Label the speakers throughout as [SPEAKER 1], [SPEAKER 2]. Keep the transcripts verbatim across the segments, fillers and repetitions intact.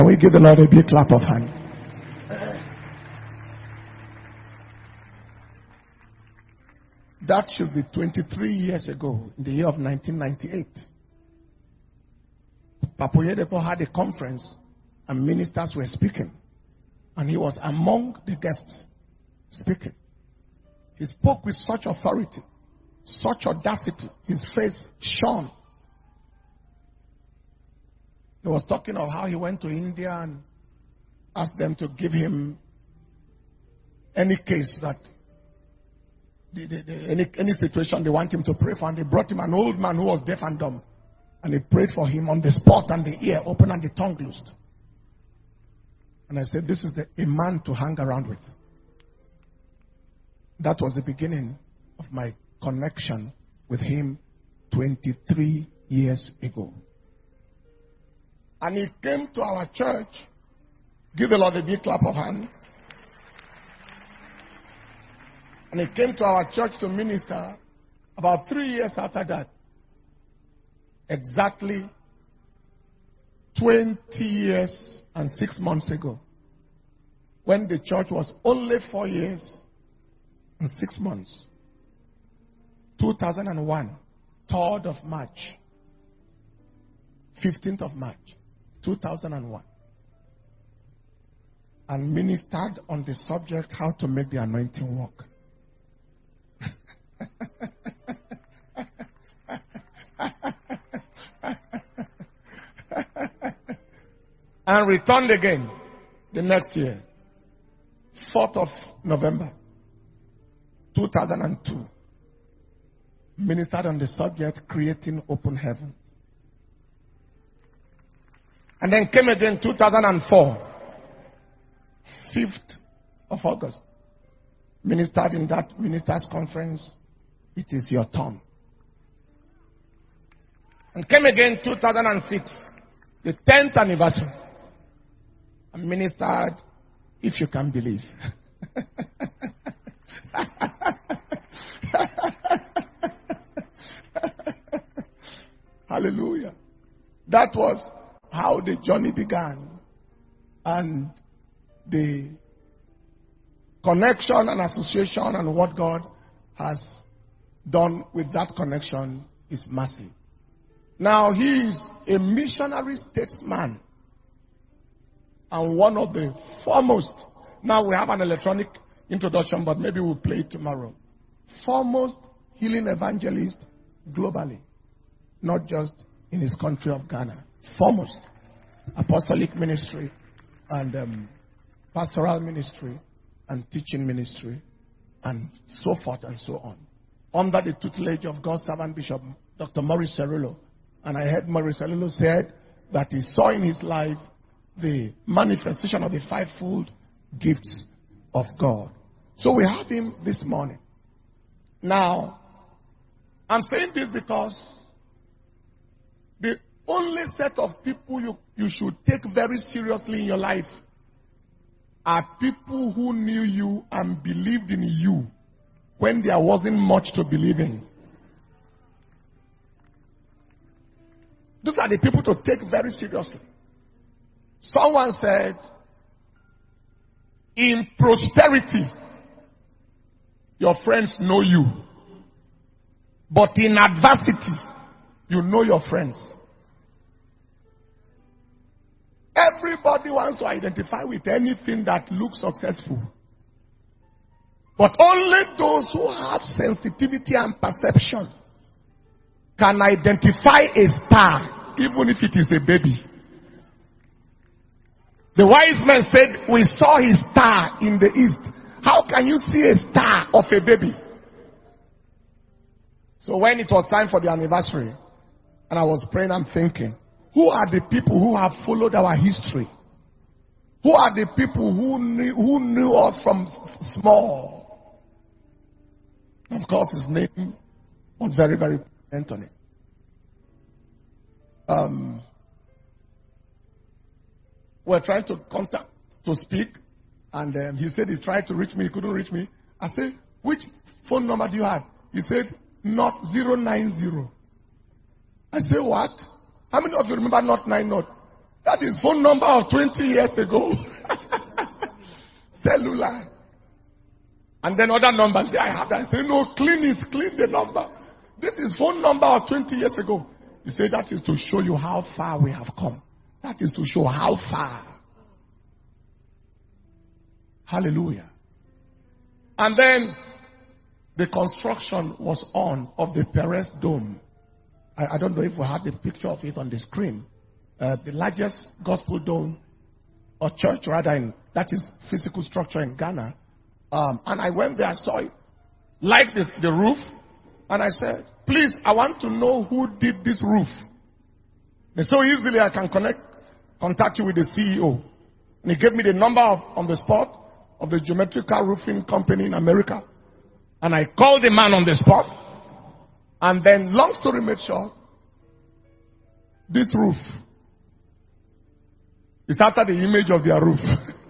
[SPEAKER 1] Can we give the Lord a big clap of hand? That should be twenty-three years ago, in the year of nineteen ninety-eight. Papa Oyedepo had a conference and ministers were speaking. And he was among the guests speaking. He spoke with such authority, such audacity. His face shone. He was talking of how he went to India and asked them to give him any case that, the, the, the, any, any situation they want him to pray for. And they brought him an old man who was deaf and dumb. And they prayed for him on the spot, and the ear opened and the tongue loosed. And I said, this is the, a man to hang around with. That was the beginning of my connection with him twenty-three years ago. And he came to our church. Give the Lord a big clap of hand. And he came to our church to minister about three years after that. Exactly twenty years and six months ago. When the church was only four years and six months. two thousand one, third of March. fifteenth of March, two thousand one. And ministered on the subject how to make the anointing work. And returned again the next year, fourth of November, two thousand two. Ministered on the subject, creating open heavens. And then came again two thousand four, fifth of August. Ministered in that ministers' conference, it is your turn. And came again two thousand six, the tenth anniversary. And ministered, if you can believe. Hallelujah. That was how the journey began. And the connection and association and what God has done with that connection is massive. Now he is a missionary statesman and one of the foremost. Now we have an electronic introduction, but maybe we'll play it tomorrow. Foremost healing evangelist globally, not just in his country of Ghana. Foremost apostolic ministry and um, pastoral ministry and teaching ministry and so forth and so on. Under the tutelage of God's servant Bishop Doctor Maurice Cerullo. And I heard Maurice Cerullo said that he saw in his life the manifestation of the fivefold gifts of God. So we have him this morning. Now, I'm saying this because the only set of people you, you should take very seriously in your life are people who knew you and believed in you when there wasn't much to believe in. Those are the people to take very seriously. Someone said, in prosperity, your friends know you. But in adversity, you know your friends. Everybody wants to identify with anything that looks successful. But only those who have sensitivity and perception can identify a star, even if it is a baby. The wise men said, we saw his star in the east. How can you see a star of a baby? So when it was time for the anniversary, and I was praying and thinking, who are the people who have followed our history? Who are the people who knew, who knew us from s- small? Of course, his name was very, very important on it. Um, we're trying to contact, to speak, and um, he said he's trying to reach me. He couldn't reach me. I said, which phone number do you have? He said, not zero nine zero. I said, what? How many of you remember not nine not? That is phone number of twenty years ago. Cellular. And then other numbers say, I have that. I say, no, clean it, clean the number. This is phone number of twenty years ago. You say that is to show you how far we have come. That is to show how far. Hallelujah. And then the construction was on of the Perez Dome. I, I don't know if we have the picture of it on the screen. Uh, the largest gospel dome or church rather in, that is physical structure in Ghana. Um, and I went there, I saw it, like this, the roof. And I said, please, I want to know who did this roof. And so easily I can connect, contact you with the C E O. And he gave me the number of, on the spot of the geometrical roofing company in America. And I called the man on the spot. And then, long story made short, this roof is after the image of their roof.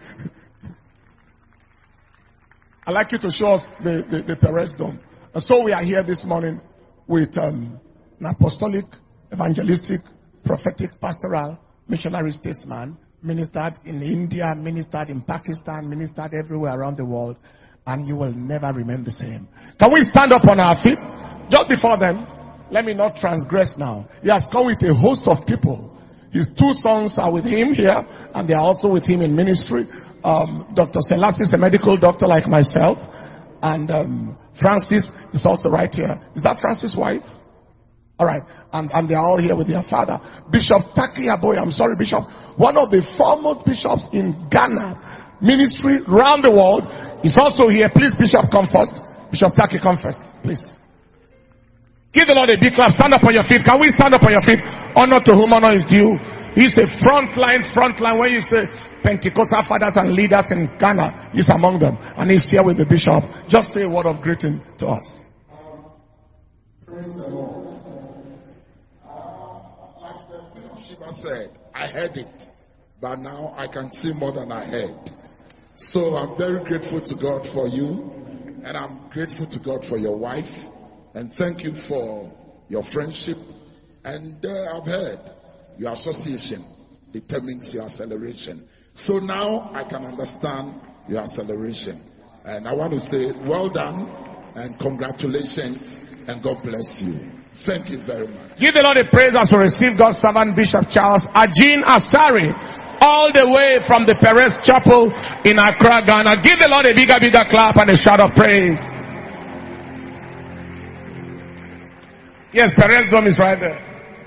[SPEAKER 1] I'd like you to show us the, the, the Perez Dome. And so we are here this morning with um, an apostolic, evangelistic, prophetic, pastoral, missionary statesman, ministered in India, ministered in Pakistan, ministered everywhere around the world, and you will never remain the same. Can we stand up on our feet? Just before then, let me not transgress now. He has come with a host of people. His two sons are with him here, and they are also with him in ministry. Um, Doctor Selassie is a medical doctor like myself, and um, Francis is also right here. Is that Francis' wife? All right, and, and they are all here with their father. Bishop Taki Aboy, I'm sorry, Bishop, one of the foremost bishops in Ghana, ministry around the world, is also here. Please, Bishop, come first. Bishop Taki, come first, please. Give the Lord a big clap. Stand up on your feet. Can we stand up on your feet? Honor to whom honor is due. He's a front line, front line. When you say Pentecostal fathers and leaders in Ghana, he's among them. And he's here with the bishop. Just say a word of greeting to us.
[SPEAKER 2] Praise the Lord. Uh, like the Queen of Sheba said, I heard it, but now I can see more than I heard. So I'm very grateful to God for you, and I'm grateful to God for your wife, and thank you for your friendship. And uh, I've heard your association determines your acceleration. So now I can understand your acceleration. And I want to say well done and congratulations and God bless you. Thank you very much.
[SPEAKER 1] Give the Lord a praise as we receive God's servant Bishop Charles Ajin Asari, all the way from the Perez Chapel in Accra, Ghana. Give the Lord a bigger, bigger clap and a shout of praise. Yes, Perez Dome is right there.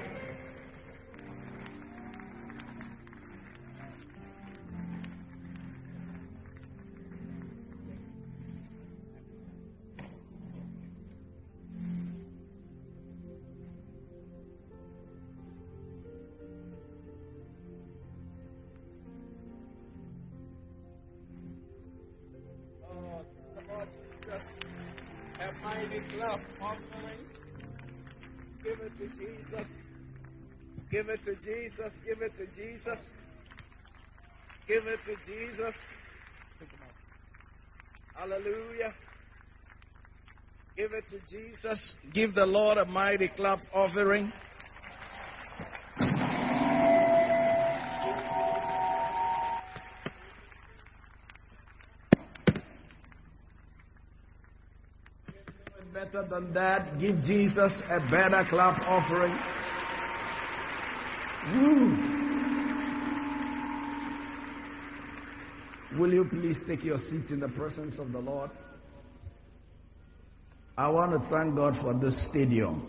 [SPEAKER 3] Give it to Jesus. Give it to Jesus. Give it to Jesus. Give it to Jesus. Hallelujah. Give it to Jesus. Give the Lord a mighty clap offering. Better than that, give Jesus a better clap offering. Woo. Will you please take your seat in the presence of the Lord? I want to thank God for this stadium.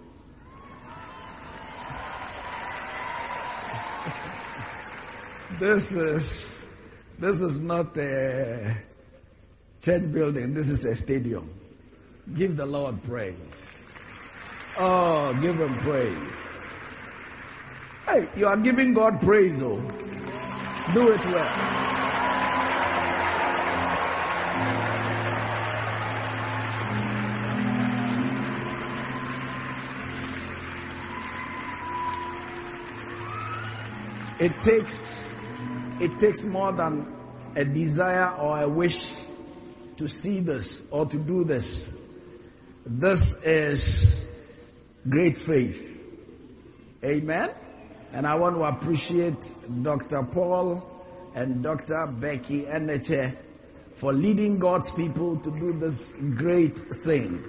[SPEAKER 3] This is this is not a church building, this is a stadium. Give the Lord praise. Oh, give him praise. Hey, you are giving God praise, oh. Do it well. It takes, it takes more than a desire or a wish to see this or to do this. This is great faith. Amen. And I want to appreciate Doctor Paul and Doctor Becky Eneche for leading God's people to do this great thing.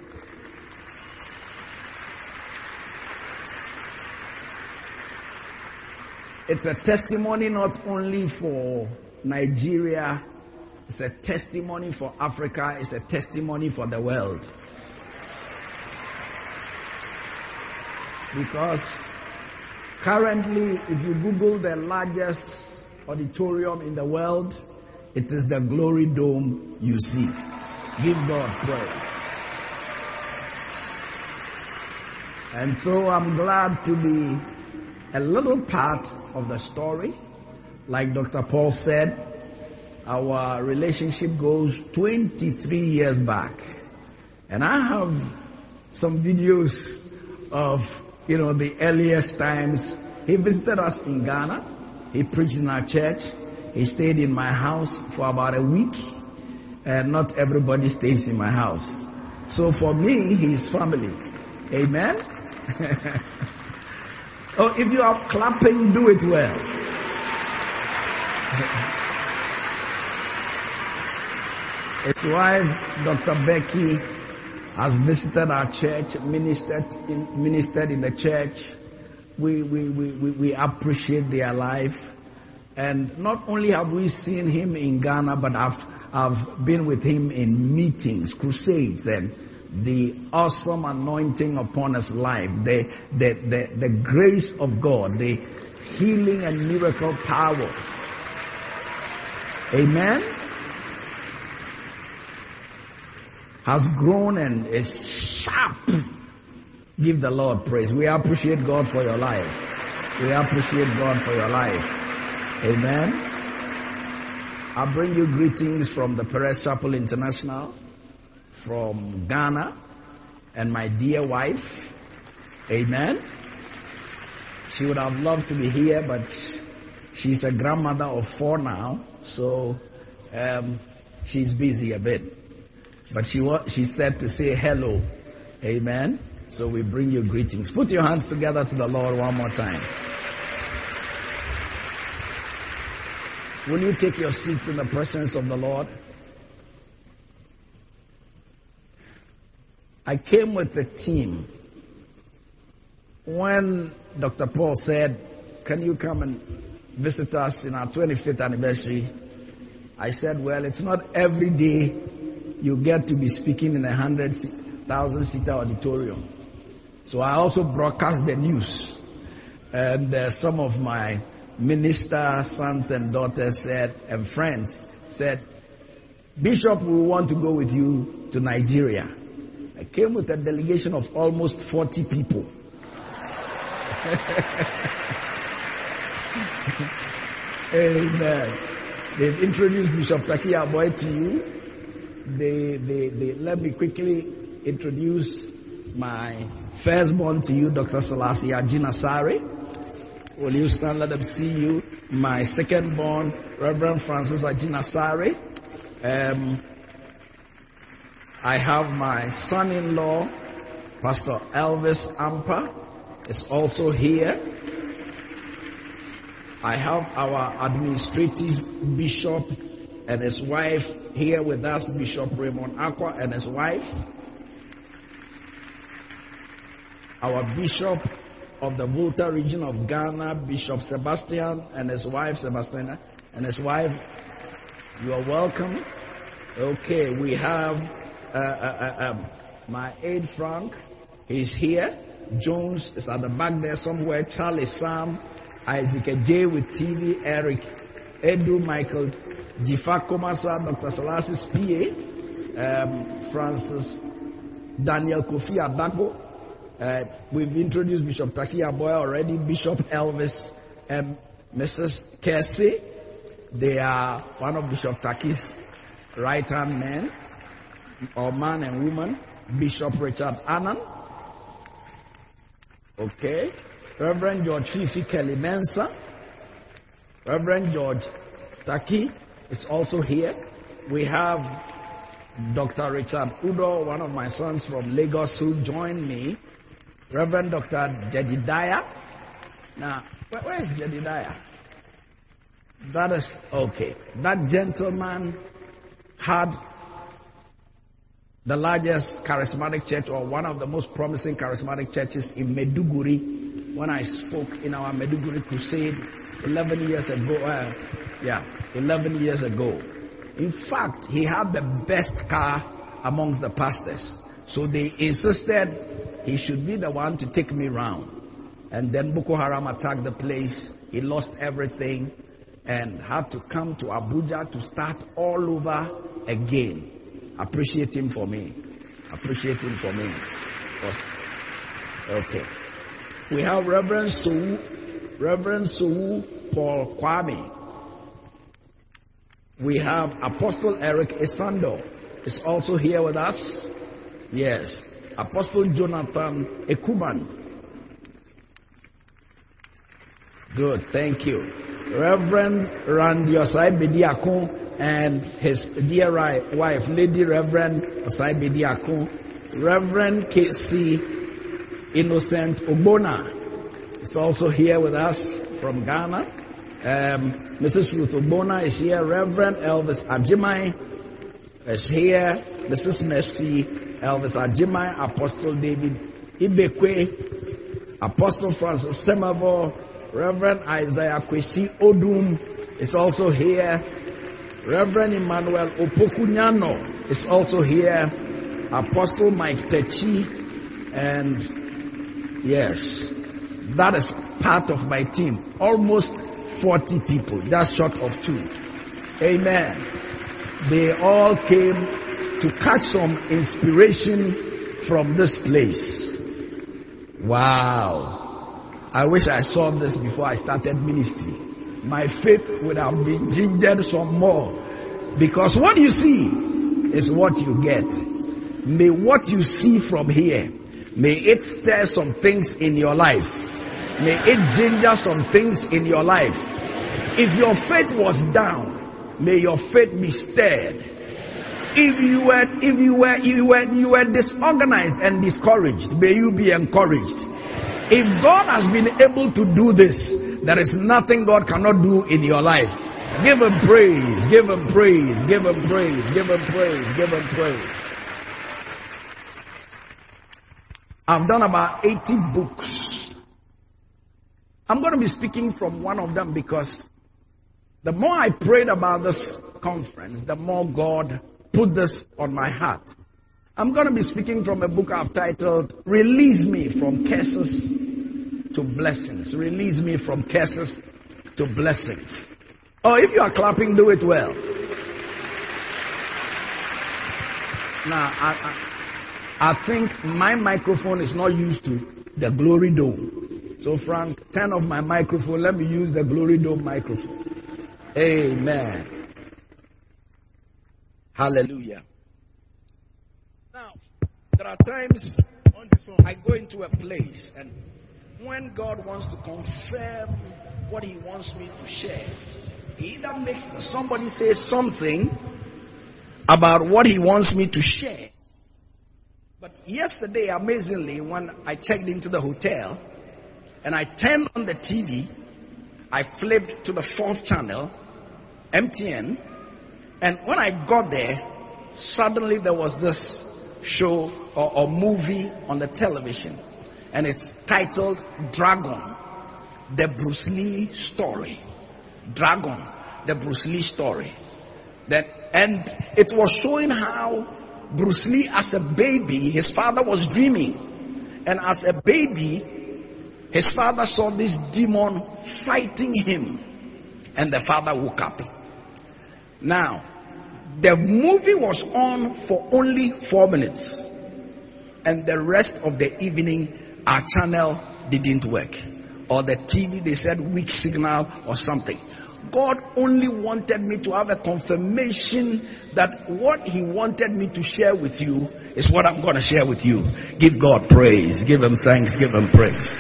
[SPEAKER 3] It's a testimony not only for Nigeria, it's a testimony for Africa, it's a testimony for the world. Because currently, if you Google the largest auditorium in the world, it is the Glory Dome you see. Give God praise. And so I'm glad to be a little part of the story. Like Doctor Paul said, our relationship goes twenty-three years back. And I have some videos of, you know, the earliest times. He visited us in Ghana. He preached in our church. He stayed in my house for about a week. And not everybody stays in my house. So for me, he's family. Amen? Oh, if you are clapping, do it well. His wife, Doctor Becky, has visited our church, ministered in, ministered in the church. We, we, we, we, we appreciate their life. And not only have we seen him in Ghana, but I've, I've been with him in meetings, crusades, and the awesome anointing upon his life, the, the, the, the grace of God, the healing and miracle power. Amen. Has grown and is sharp. Give the Lord praise. We appreciate God for your life. We appreciate God for your life. Amen. I bring you greetings from the Perez Chapel International, from Ghana, and my dear wife. Amen. She would have loved to be here, but she's a grandmother of four now, so um, she's busy a bit. But she wa- she said to say hello. Amen. So we bring you greetings. Put your hands together to the Lord one more time. Will you take your seat in the presence of the Lord? I came with a team. When Doctor Paul said, can you come and visit us in our twenty-fifth anniversary? I said, well, it's not every day you get to be speaking in a hundred thousand seater auditorium. So I also broadcast the news. And uh, some of my minister sons and daughters said, and friends said, Bishop, we want to go with you to Nigeria. I came with a delegation of almost forty people. Amen. They've introduced Bishop Taki Aboy to you. They, they, they, let me quickly introduce my firstborn to you, Doctor Selassie Ajina Sare. Will you stand? Let them see you. My secondborn, Reverend Francis Ajina Sare. Um, I have my son-in-law, Pastor Elvis Ampa, is also here. I have our administrative bishop and his wife here with us, Bishop Raymond Aqua and his wife. Our bishop of the Volta region of Ghana, Bishop Sebastian and his wife, Sebastiana, and his wife. You are welcome. Okay, we have uh, uh, uh, um, my aide Frank. He's here. Jones is at the back there somewhere. Charlie Sam, Isaac J with T V, Eric, Edu, Michael, Jifa Komasa, Doctor Salasis P A, um, Francis, Daniel Kofi Adako. Uh, we've introduced Bishop Taki Aboy already, Bishop Elvis and Missus Kersey. They are one of Bishop Taki's right-hand men, or man and woman. Bishop Richard Annan. Okay. Reverend George Fifi Kelly Mensa. Reverend George Taki is also here. We have Doctor Richard Udo, one of my sons from Lagos, who joined me. Reverend Doctor Jedidiah. Now, Where, where is Jedediah? That is okay. That gentleman had the largest charismatic church, or one of the most promising charismatic churches in Meduguri. When I spoke in our Meduguri crusade eleven years ago, uh, yeah, eleven years ago. In fact, he had the best car amongst the pastors. So they insisted he should be the one to take me round. And then Boko Haram attacked the place. He lost everything and had to come to Abuja to start all over again. Appreciate him for me. Appreciate him for me. Okay. We have Reverend Sou, Reverend Sou Paul Kwame. We have Apostle Eric Esando is also here with us. Yes. Apostle Jonathan Ekuban. Good, thank you. Reverend Randy Osai Bediakon and his dear wife, Lady Reverend Osai Bediakon. Reverend K C Innocent Obona is also here with us from Ghana. Um, Missus Ruth Obona is here. Reverend Elvis Ajimai is here. Missus Mercy Elvis Ajimai. Apostle David Ibekwe. Apostle Francis Semavo. Reverend Isaiah Kwesi Odum is also here. Reverend Emmanuel Opokunyano is also here. Apostle Mike Techi. And yes, that is part of my team. Almost forty people, just short of two. Amen. They all came to catch some inspiration from this place. Wow. I wish I saw this before I started ministry. My faith would have been gingered some more. Because what you see is what you get. May what you see from here, may it stir some things in your life. May it ginger some things in your life. If your faith was down, may your faith be stirred. If you were, if you were, you were, you were disorganized and discouraged, may you be encouraged. If God has been able to do this, there is nothing God cannot do in your life. Give him praise, give him praise, give him praise, give him praise, give him praise. I've done about eighty books. I'm going to be speaking from one of them because the more I prayed about this conference, the more God put this on my heart. I'm going to be speaking from a book I've titled, Release Me from Curses to Blessings. Release me from curses to blessings. Oh, if you are clapping, do it well. Now, I, I, I think my microphone is not used to the Glory Dome. So, Frank, turn off my microphone. Let me use the Glory Dome microphone. Amen. Hallelujah. Now, there are times I go into a place and when God wants to confirm what he wants me to share, he either makes somebody say something about what he wants me to share. But yesterday, amazingly, when I checked into the hotel and I turned on the T V, I flipped to the fourth channel, M T N, and when I got there, suddenly there was this show or, or movie on the television, and it's titled Dragon, the Bruce Lee story. Dragon, the Bruce Lee story. That, and it was showing how Bruce Lee as a baby, his father was dreaming. And as a baby, his father saw this demon fighting him. And the father woke up. Now, the movie was on for only four minutes. And the rest of the evening, our channel didn't work. Or the T V, they said weak signal or something. God only wanted me to have a confirmation that what he wanted me to share with you is what I'm going to share with you. Give God praise. Give him thanks. Give him praise.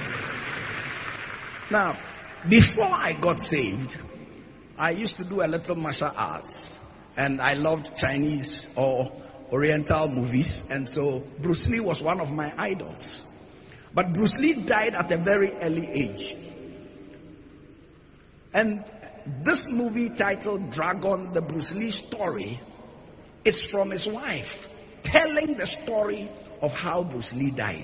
[SPEAKER 3] Now, before I got saved, I used to do a little martial arts. And I loved Chinese or Oriental movies. And so Bruce Lee was one of my idols. But Bruce Lee died at a very early age. And this movie titled Dragon, the Bruce Lee story, is from his wife telling the story of how Bruce Lee died.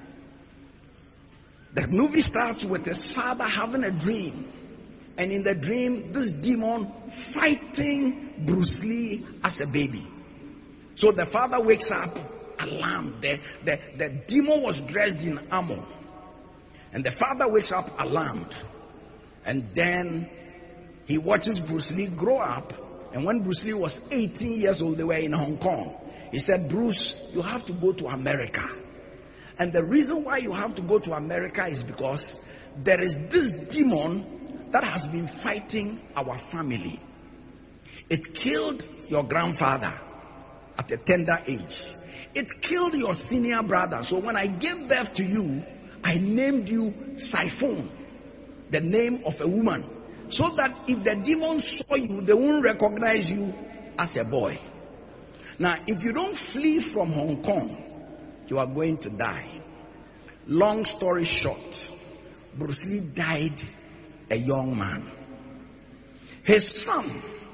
[SPEAKER 3] The movie starts with his father having a dream. And in the dream, this demon fighting Bruce Lee as a baby. So the father wakes up alarmed. The, the, the demon was dressed in armor. And the father wakes up alarmed. And then he watches Bruce Lee grow up. And when Bruce Lee was eighteen years old, they were in Hong Kong. He said, Bruce, you have to go to America. And the reason why you have to go to America is because there is this demon that has been fighting our family. It killed your grandfather at a tender age. It killed your senior brother. So when I gave birth to you, I named you Siphon, the name of a woman. So that if the demons saw you, they won't recognize you as a boy. Now, if you don't flee from Hong Kong, you are going to die. Long story short, Bruce Lee died a young man. His son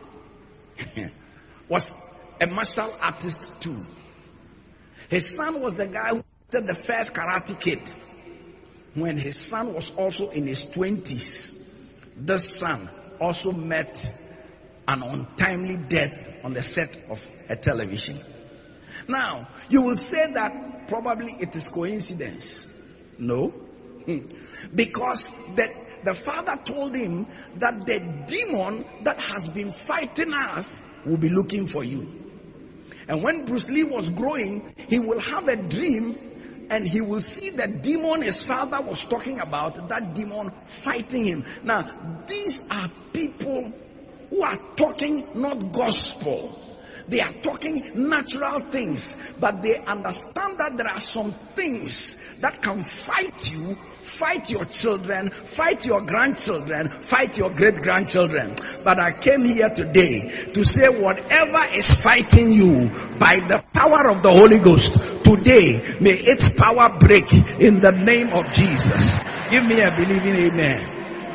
[SPEAKER 3] was a martial artist too. His son was the guy who did the first Karate Kid. When his son was also in his twenties, this son also met an untimely death on the set of a television. Now, you will say that probably it is coincidence. No. Because the, the father told him that the demon that has been fighting us will be looking for you. And when Bruce Lee was growing, he will have a dream and he will see the demon his father was talking about, that demon fighting him. Now, these are people who are talking not gospel. They are talking natural things, but they understand that there are some things that can fight you, fight your children, fight your grandchildren, fight your great-grandchildren. But I came here today to say whatever is fighting you by the power of the Holy Ghost, today may its power break in the name of Jesus. Give me a believing amen.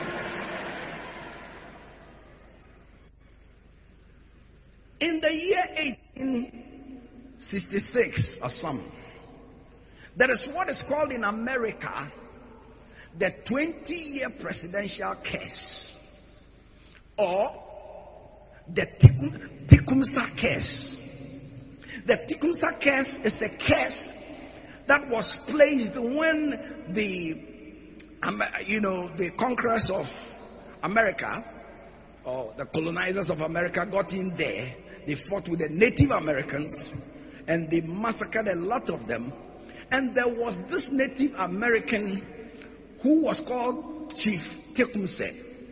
[SPEAKER 3] In the year eighteen sixty-six or something, there is what is called in America the twenty-year presidential curse, or the Tecumseh curse. The Tecumseh curse is a curse that was placed when the, you know, the conquerors of America, or the colonizers of America, got in there. They fought with the Native Americans and they massacred a lot of them. And there was this Native American who was called Chief Tecumseh.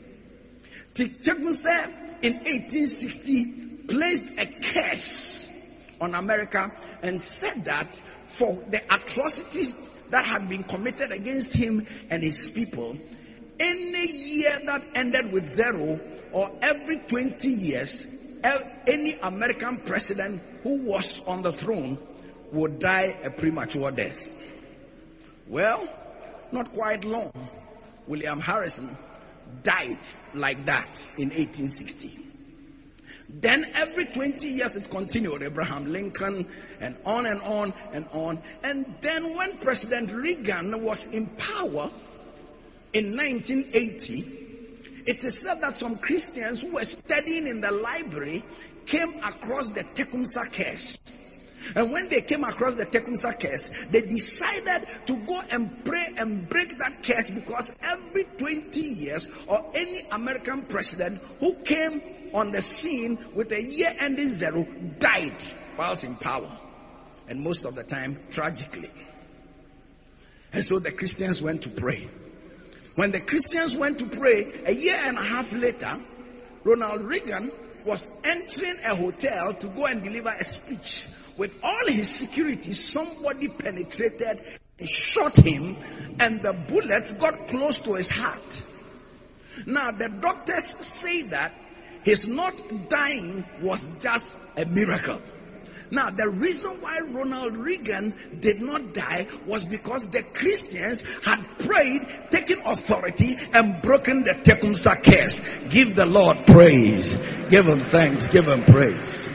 [SPEAKER 3] Tecumseh in eighteen sixty placed a curse on America and said that for the atrocities that had been committed against him and his people, any year that ended with zero, or every twenty years, any American president who was on the throne would die a premature death. Well, not quite long, William Harrison died like that in eighteen sixty. Then every twenty years it continued, Abraham Lincoln, and on and on and on. And then when President Reagan was in power in nineteen eighty, it is said that some Christians who were studying in the library came across the Tecumseh curse. And when they came across the Tecumseh curse, they decided to go and pray and break that curse, because every twenty years, or any American president who came on the scene with a year ending zero died whilst in power. And most of the time, tragically. And so the Christians went to pray. When the Christians went to pray, a year and a half later, Ronald Reagan was entering a hotel to go and deliver a speech. With all his security, somebody penetrated and shot him, and the bullets got close to his heart. Now, the doctors say that his not dying was just a miracle. Now, the reason why Ronald Reagan did not die was because the Christians had prayed, taken authority, and broken the Tecumseh curse. Give the Lord praise. Give him thanks. Give him praise.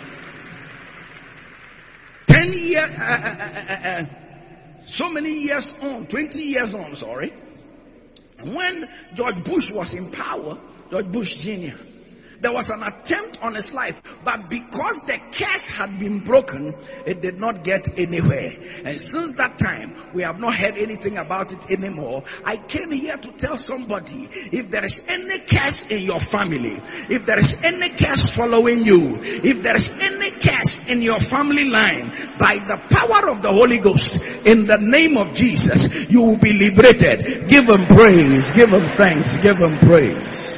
[SPEAKER 3] Ten years, uh, uh, uh, uh, so many years on, twenty years on, sorry. When George Bush was in power, George Bush Junior, there was an attempt on his life, but because the curse had been broken, it did not get anywhere. And since that time, we have not heard anything about it anymore. I came here to tell somebody, if there is any curse in your family, if there is any curse following you, if there is any curse in your family line, by the power of the Holy Ghost, in the name of Jesus, you will be liberated. Give him praise, give him thanks, give him praise.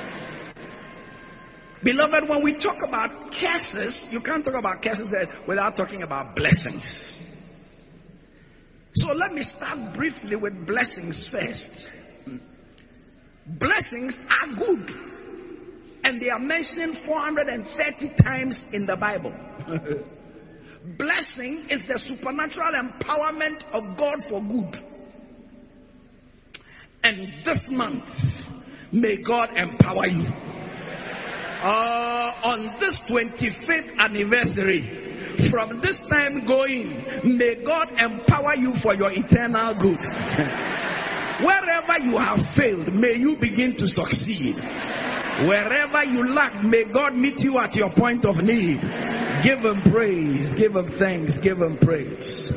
[SPEAKER 3] Beloved, when we talk about curses, you can't talk about curses without talking about blessings. So let me start briefly with blessings first. Blessings are good, and they are mentioned four hundred thirty times in the Bible. Blessing is the supernatural empowerment of God for good. And this month, may God empower you. Uh, on this twenty-fifth anniversary, from this time going, may God empower you for your eternal good. Wherever you have failed, may you begin to succeed. Wherever you lack, may God meet you at your point of need. Give him praise, give him thanks, give him praise.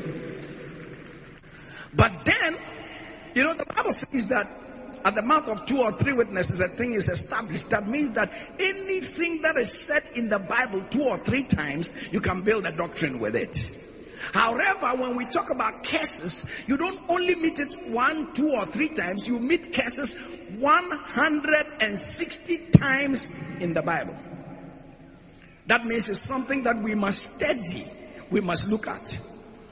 [SPEAKER 3] But then, you know, the Bible says that at the mouth of two or three witnesses, a thing is established. That means that anything that is said in the Bible two or three times, you can build a doctrine with it. However, when we talk about curses, you don't only meet it one, two, or three times. You meet curses one hundred sixty times in the Bible. That means it's something that we must study. We must look at.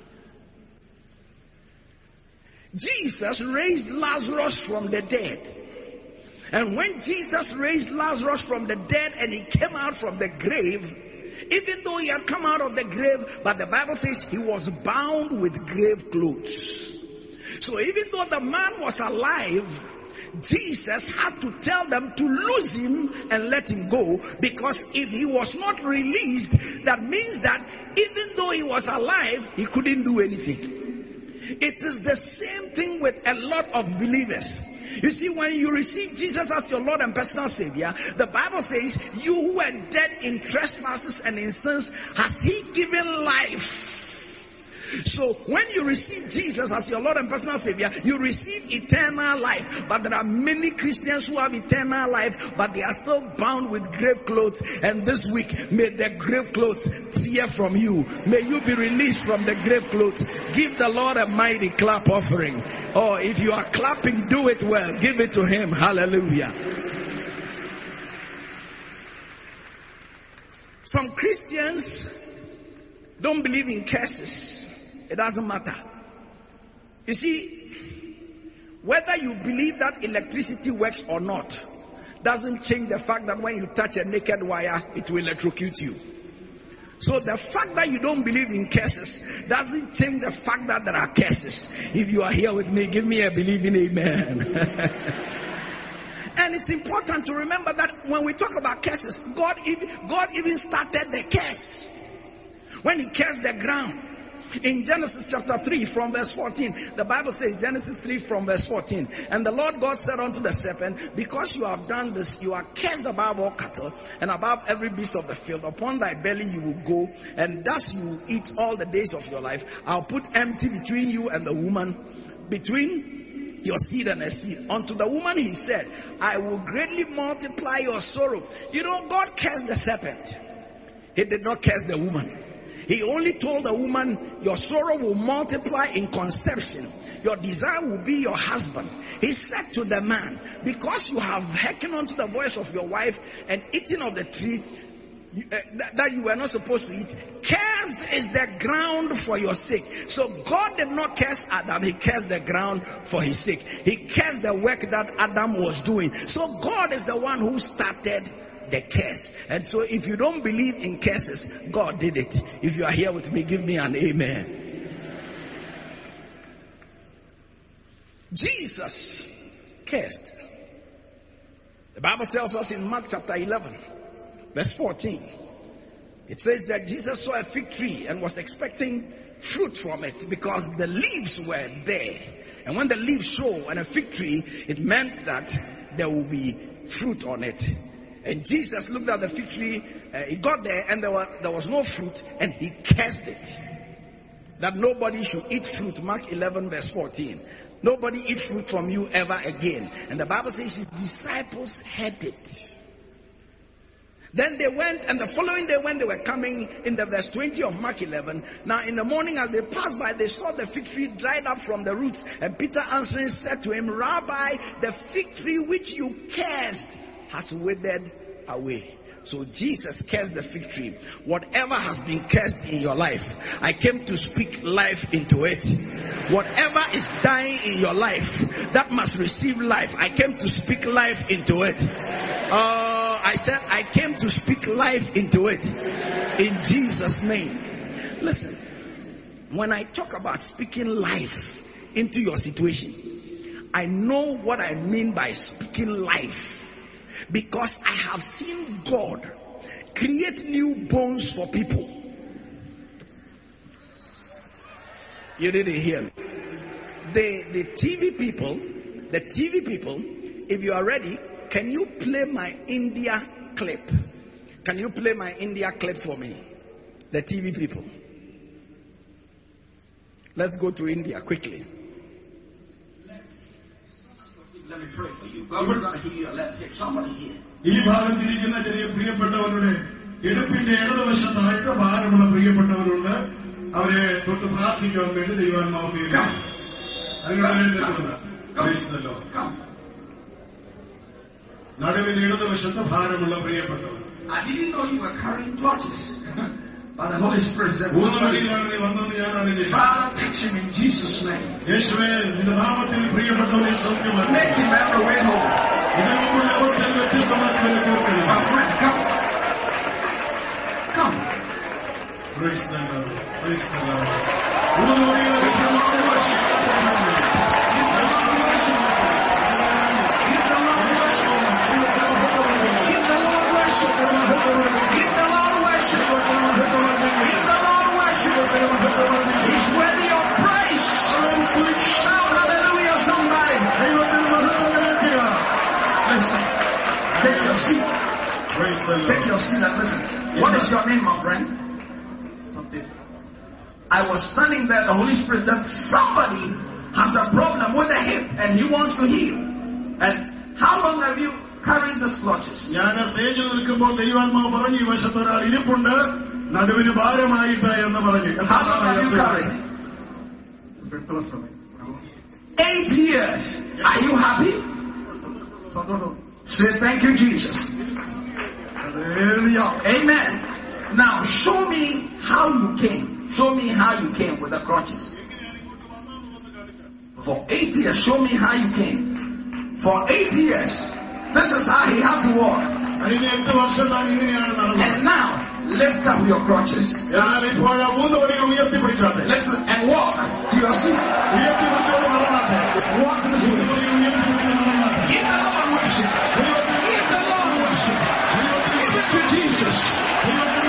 [SPEAKER 3] Jesus raised Lazarus from the dead. And when Jesus raised Lazarus from the dead and he came out from the grave, even though he had come out of the grave, but the Bible says he was bound with grave clothes. So even though the man was alive, Jesus had to tell them to loose him and let him go, because if he was not released, that means that even though he was alive, he couldn't do anything. It is the same thing with a lot of believers. You see, when you receive Jesus as your Lord and personal Savior, the Bible says, you who were dead in trespasses and in sins, has he given life. So when you receive Jesus as your Lord and personal Savior, you receive eternal life. But there are many Christians who have eternal life, but they are still bound with grave clothes. And this week, may the grave clothes tear from you. May you be released from the grave clothes. Give the Lord a mighty clap offering. Or if you are clapping, do it well. Give it to him. Hallelujah. Some Christians don't believe in curses. It doesn't matter. You see, whether you believe that electricity works or not, doesn't change the fact that when you touch a naked wire, it will electrocute you. So the fact that you don't believe in curses doesn't change the fact that there are curses. If you are here with me, give me a believing amen. And it's important to remember that when we talk about curses, God even, God even started the curse when he cursed the ground. In Genesis chapter three from verse fourteen, the Bible says, Genesis three from verse fourteen, and the Lord God said unto the serpent, because you have done this, you are cursed above all cattle and above every beast of the field. Upon thy belly you will go, and thus you will eat all the days of your life. I'll put enmity between you and the woman, between your seed and her seed. Unto the woman he said, I will greatly multiply your sorrow. You know, God cursed the serpent. He did not curse the woman. He only told the woman, your sorrow will multiply in conception. Your desire will be your husband. He said to the man, because you have hearkened unto the voice of your wife and eaten of the tree you, uh, that, that you were not supposed to eat, cursed is the ground for your sake. So God did not curse Adam. He cursed the ground for his sake. He cursed the work that Adam was doing. So God is the one who started the curse. And so if you don't believe in curses, God did it. If you are here with me, give me an amen. Jesus cursed. The Bible tells us in Mark chapter eleven, verse fourteen. It says that Jesus saw a fig tree and was expecting fruit from it because the leaves were there. And when the leaves show on a fig tree, it meant that there will be fruit on it. And Jesus looked at the fig tree, uh, he got there and there, were, there was no fruit, and he cursed it. That nobody should eat fruit. Mark eleven verse fourteen. Nobody eat fruit from you ever again. And the Bible says his disciples heard it. Then they went, and the following day when they were coming, in the verse twenty of Mark eleven, now in the morning as they passed by, they saw the fig tree dried up from the roots. And Peter answering said to him, Rabbi, the fig tree which you cursed has withered away. So Jesus cursed the fig tree. Whatever has been cursed in your life, I came to speak life into it. Whatever is dying in your life, that must receive life. I came to speak life into it. Uh, I said I came to speak life into it. In Jesus' name. Listen, when I talk about speaking life into your situation, I know what I mean by speaking life. Because I have seen God create new bones for people. You didn't hear me. The, the T V people, the T V people, if you are ready, can you play my India clip? Can you play my India clip for me? The T V people. Let's go to India quickly.
[SPEAKER 4] Let me pray for you. God is going to heal your left hip. Somebody here.
[SPEAKER 5] ഈ ഭാഗത്തിരിക്കുന്ന ചെറിയ പ്രിയപ്പെട്ടവരുടെ ഇടുപ്പിന്റെ ഇടതുവശത്തായിട്ട് ഭാരമുള്ള പ്രിയപ്പെട്ടവരുണ്ട്. അവരെ തൊട്ട് പ്രാർത്ഥിക്കാൻ വേണ്ടി ദൈവാത്മാവ് അതിനുണ്ടല്ലോ. നടുവിൽ ഇടതുവശത്ത് ഭാരമുള്ള പ്രിയപ്പെട്ടവർ.
[SPEAKER 4] I didn't know you were carrying clutches. By the Holy Spirit said, Father, touch him in Jesus' name. Make him ever way home. My friend, come. Come.
[SPEAKER 5] Praise the Lord. Praise the Lord.
[SPEAKER 4] He's worthy of praise. Shout hallelujah, somebody. Listen, take your seat.
[SPEAKER 5] Praise the Lord.
[SPEAKER 4] Take your seat and listen. What is your name, my friend? Something. I was standing there. The Holy Spirit said, somebody has a problem with the hip and he wants to heal. And how long have you carried these clutches?
[SPEAKER 5] ഞാൻ സ്റ്റേജിൽ നിൽക്കുമ്പോൾ ദൈവാത്മാവ് പറഞ്ഞു ഈ വശത്ത് ഒരാൾ ഇരിപ്പുണ്ട് നടുവിന് ഭാരമായിട്ട് എന്ന് പറഞ്ഞു.
[SPEAKER 4] Eight years. Are you happy? Say thank you, Jesus. Amen. Now show me how you came. Show me how you came with the crutches. For eight years, show me how you came. For eight years, this is how he had to walk. And now, lift up your crutches. Lift it and walk to your seat. Walk to the seat. Give the Lord worship. Give the Lord worship. Give it to Jesus. Give it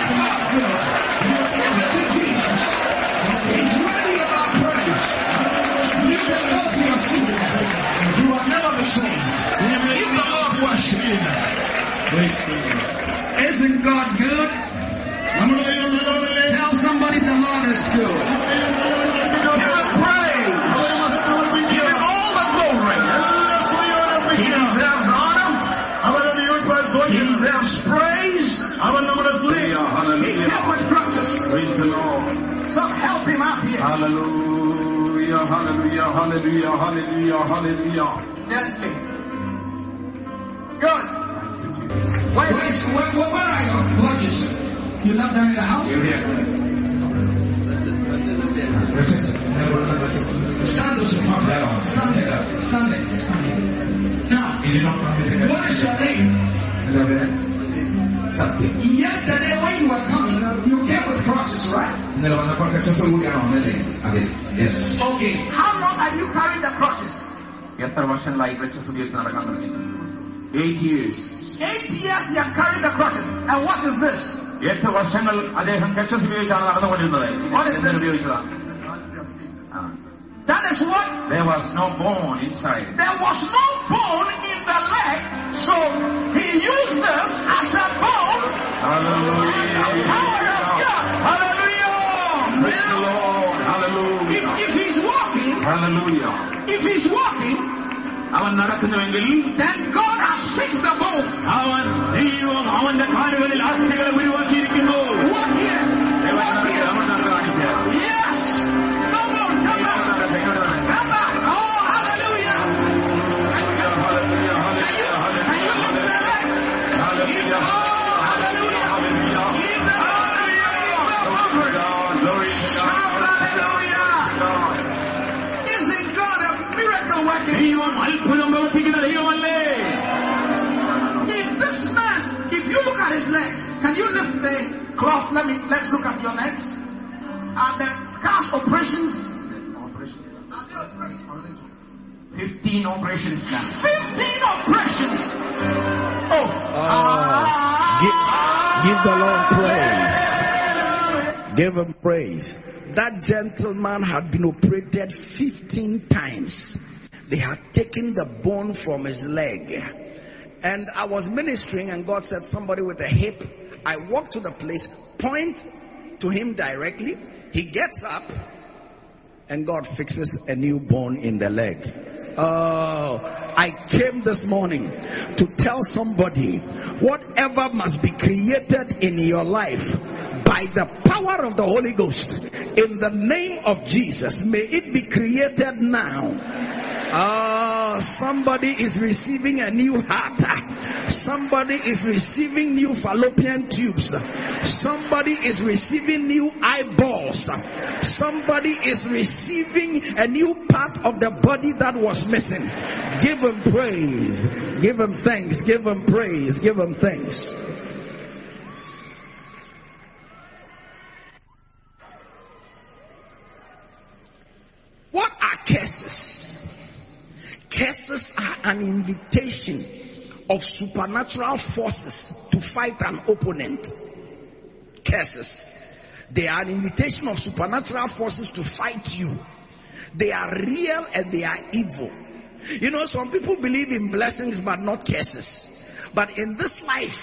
[SPEAKER 4] to Jesus. He's worthy of our praise. You can go to your seat. You are never the same. Give the Lord worship. Isn't God good? Tell somebody the Lord is good. Give him praise. Give him all the glory. He deserves honor. He deserves praise. He help with crutches.
[SPEAKER 5] Praise the Lord.
[SPEAKER 4] So help him out here.
[SPEAKER 5] Hallelujah, hallelujah, hallelujah, hallelujah, hallelujah.
[SPEAKER 4] Gently. Good. Where, is, where, where, where are your clutches? You left them in the house? You're here. Sandals are Sunday. Sunday. Sunday. Now, what is your name? Yesterday when you were coming, you came with crosses, right?
[SPEAKER 6] Yes.
[SPEAKER 4] Okay. How long have you carried the crosses?
[SPEAKER 6] Eight years.
[SPEAKER 4] Eight years you have carried the crosses. And what is this?
[SPEAKER 6] എട്ട് വർഷങ്ങൾ അദ്ദേഹം crutches ഉപയോഗിച്ചാണ് നടന്നുകൊണ്ടിരുന്നത്.
[SPEAKER 4] That is what?
[SPEAKER 6] There was no bone inside.
[SPEAKER 4] There was no bone in the leg, so he used this as a bone.
[SPEAKER 6] Hallelujah.
[SPEAKER 4] Hallelujah.
[SPEAKER 6] Praise the Lord. Hallelujah.
[SPEAKER 4] If, if he's walking,
[SPEAKER 6] Hallelujah.
[SPEAKER 4] if he's walking,
[SPEAKER 6] അവൻ നടക്കുന്നുവെങ്കിൽ
[SPEAKER 4] then God has fixed the bone.
[SPEAKER 6] അവൻ ദൈവം അവന്റെ കാലുകളിൽ അസ്ഥികളെ ഉരുവാക്കിയിരിക്കുന്നു.
[SPEAKER 4] Walk here. Walk here. Yes. Come on, come back. Come back. Oh, hallelujah.
[SPEAKER 6] Hallelujah.
[SPEAKER 4] And you lift the leg.
[SPEAKER 6] Hallelujah.
[SPEAKER 4] Oh, hallelujah. Lift the hallelujah.
[SPEAKER 6] Glory to God.
[SPEAKER 4] Hallelujah. Isn't God a miracle working?
[SPEAKER 6] ദൈവം അത്ഭുതം പ്രവർത്തിക്കുന്ന ദൈവമല്ലേ?
[SPEAKER 4] If this man, if you look at his legs, can you lift the cloth? Let me, let's look at your legs. Are the scars operations? Are they operations?
[SPEAKER 6] Fifteen operations done.
[SPEAKER 4] Fifteen operations. Oh.
[SPEAKER 3] Oh, give, give the Lord praise. Give him praise. That gentleman had been operated fifteen times. They had taken the bone from his leg. And I was ministering and God said, somebody with a hip. I walk to the place, point to him directly. He gets up and God fixes a new bone in the leg. Oh, I came this morning to tell somebody, whatever must be created in your life by the power of the Holy Ghost, in the name of Jesus, may it be created now. Oh, somebody is receiving a new heart. Somebody is receiving new fallopian tubes. Somebody is receiving new eyeballs. Somebody is receiving a new part of the body that was missing. Give him praise. Give him thanks. Give him praise. Give him thanks. What are curses? Curses are an invitation of supernatural forces to fight an opponent. Curses. They are an invitation of supernatural forces to fight you. They are real and they are evil. You know, some people believe in blessings but not curses. But in this life,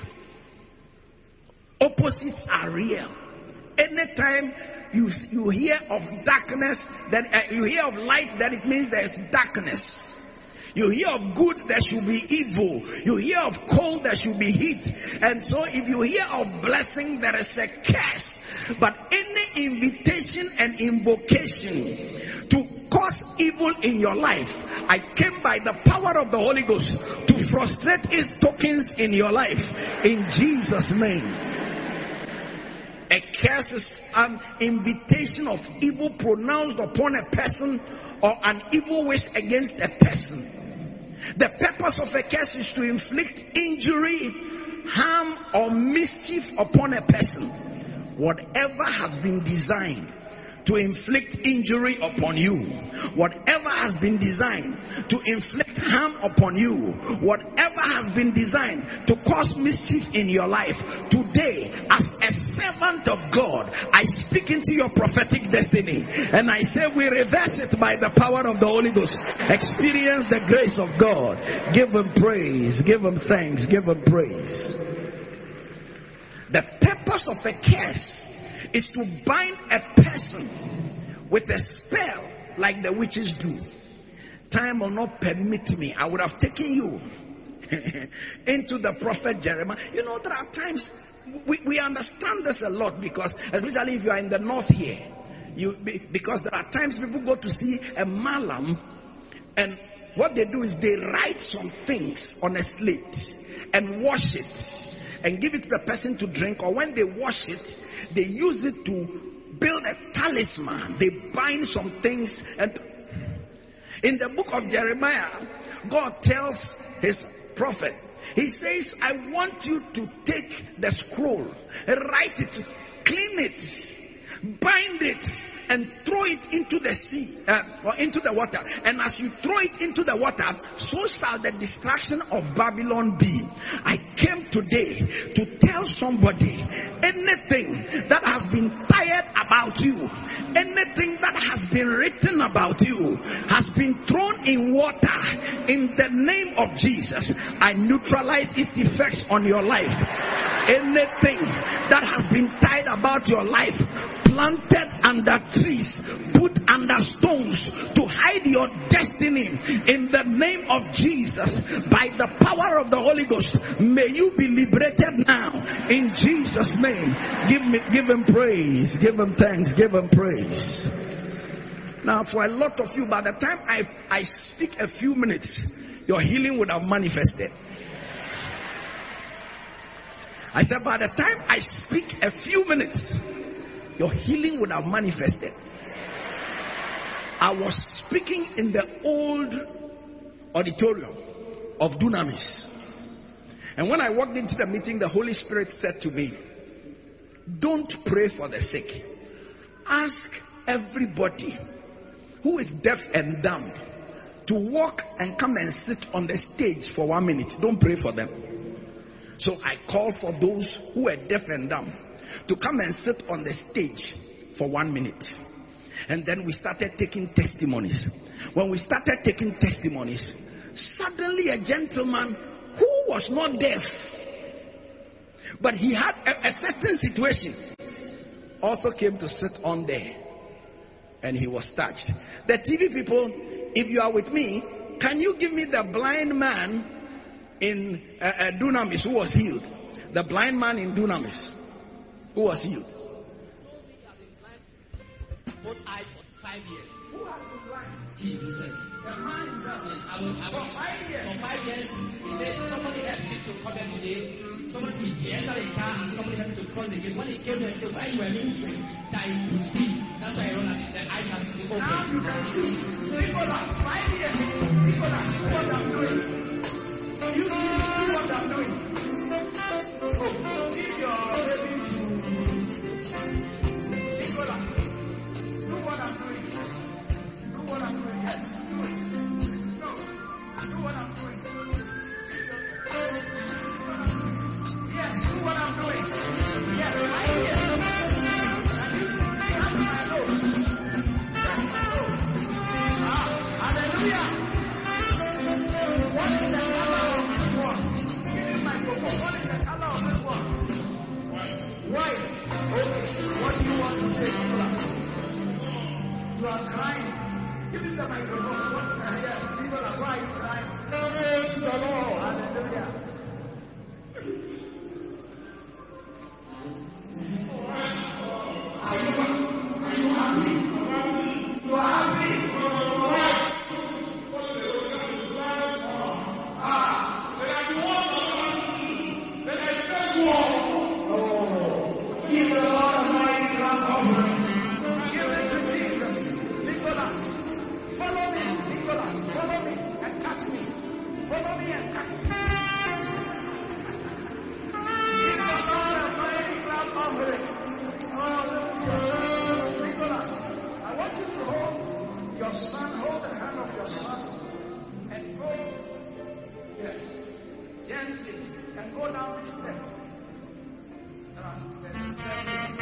[SPEAKER 3] opposites are real. Anytime you you hear of darkness, then uh, you hear of light, then it means there is darkness. You hear of good, there should be evil. You hear of cold, there should be heat. And so if you hear of blessing, there is a curse. But any invitation and invocation to cause evil in your life, I came by the power of the Holy Ghost to frustrate its tokens in your life. In Jesus' name. A curse is an invitation of evil pronounced upon a person or an evil wish against a person. The purpose of a curse is to inflict injury, harm, or mischief upon a person. Whatever has been designed to inflict injury upon you, whatever has been designed to inflict harm upon you, whatever has been designed to cause mischief in your life, today, as a servant of God, I speak into your prophetic destiny, and I say we reverse it by the power of the Holy Ghost. Experience the grace of God. Give him praise, give him thanks, give him praise. The purpose of a curse is to bind a person with a spell like the witches do. Time will not permit me. I would have taken you into the prophet Jeremiah. You know, there are times we, we understand this a lot because, especially if you are in the north here, you because there are times people go to see a malam, and what they do is they write some things on a slate and wash it and give it to the person to drink, or when they wash it, they use it to build a talisman. They bind some things. And in the book of Jeremiah, God tells his prophet, He says, I want you to take the scroll, write it, clean it, bind it, and throw it into the sea, uh, or into the water. And as you throw it into the water, so shall the destruction of Babylon be. I came today to tell somebody, anything that has been tired about you, anything that has been written about you, has been thrown in water, in the name of Jesus, I neutralize its effects on your life. Anything that has been tied about your life, planted under trees, put under stones to hide your destiny, in the name of Jesus, by the power of the Holy Ghost, may you be liberated now in Jesus' name. Give me, give him praise, give him thanks, give him praise. Now, for a lot of you, by the time I I speak a few minutes, your healing would have manifested. I said, by the time I speak a few minutes, your healing would have manifested. I was speaking in the old auditorium of Dunamis. And when I walked into the meeting, the Holy Spirit said to me, don't pray for the sick. Ask everybody who is deaf and dumb to walk and come and sit on the stage for one minute. Don't pray for them. So I called for those who are deaf and dumb to come and sit on the stage for one minute. And then we started taking testimonies. When we started taking testimonies, suddenly a gentleman who was not deaf, but he had a, a certain situation, also came to sit on there. And he was touched. The T V people, if you are with me, can you give me the blind man in uh, uh, Dunamis who was healed? The blind man in Dunamis who was healed.
[SPEAKER 7] Both eyes for five years. Who has been blind? He himself. The man himself. Yes, I will. I will. For five years. For five years, he said somebody helped him to come here today. Somebody he entered a car and somebody helped him to cross the gate. When he came there, he said, "Why you were ministering that he could see?" That's why I run at the eyes has to be open. Now you can see. Nicholas, five years. Nicholas, see what I'm doing. You see, see what I'm doing. So, if you're ready to Nicholas, do what I'm doing. Do what I'm doing. Yes, do it. No, do what I'm doing. Yes, do what I'm doing. Yes, right here. And you see me under my nose. That's my nose. Ah, hallelujah. What is the color of this one? Give me my microphone. What is the color of this one? White. White. Okay. What do you want to say, Nicholas? You are crying. Give me the microphone. What? Uh, yes, Nicholas, why are you crying? Praise the Lord. Hallelujah. Are you, are you happy? You are happy? Ah. Oh. Give the Lord a mighty clap offering. Give it to Jesus. Nicholas, follow me. Nicholas, follow me and catch me. Follow me and catch me. Give the Lord a mighty clap offering. Oh, this is your son, Nicholas. I want you to hold your son, hold the hand of your son, and go, yes, gently, and go down these steps. There's steps.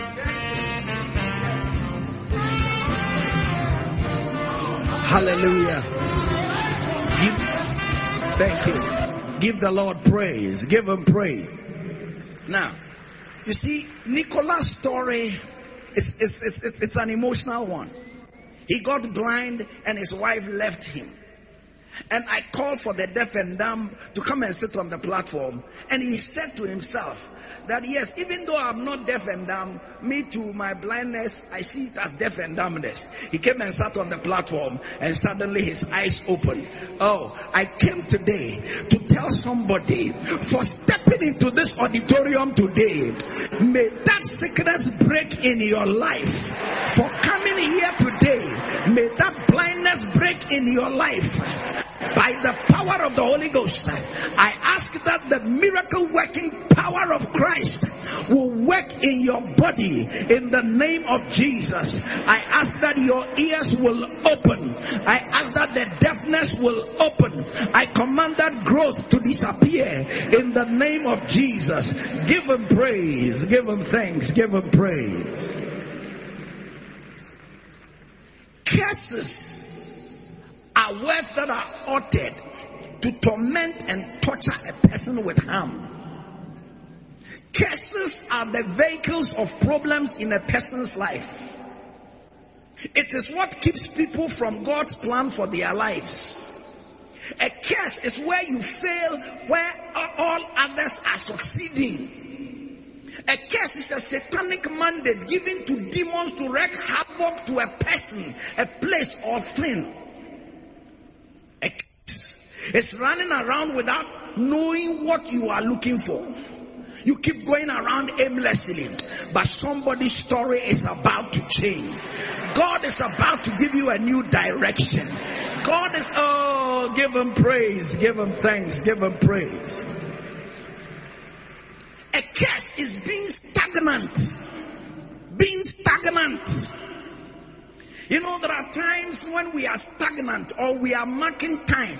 [SPEAKER 3] Hallelujah. Give, thank you. Give the Lord praise. Give him praise. Now, you see, Nicholas' story is it's, it's, it's, it's an emotional one. He got blind and his wife left him. And I called for the deaf and dumb to come and sit on the platform. And he said to himself that, yes, even though I'm not deaf and dumb, me too, my blindness, I see it as deaf and dumbness. He came and sat on the platform and suddenly his eyes opened. Oh, I came today to tell somebody, for stepping into this auditorium today, may that sickness break in your life. For coming here today, may that blindness break in your life. by the power of the Holy Ghost, I ask that the miracle working power of Christ will work in your body in the name of Jesus. I ask that your ears will open. I ask that the deafness will open. I command that growth to disappear in the name of Jesus. Give him praise. Give him thanks. Give him praise. Curses are words that are uttered to torment and torture a person with harm. Curses are the vehicles of problems in a person's life. It is what keeps people from God's plan for their lives. A curse is where you fail where all others are succeeding. A curse is a satanic mandate given to demons to wreak havoc to a person, a place, or thing. A curse is running around without knowing what you are looking for. You keep going around aimlessly, but somebody's story is about to change. God is about to give you a new direction. God is, oh, give him praise, give him thanks, give him praise. A curse is being stagnant. Being stagnant. You know, there are times when we are stagnant or we are marking time.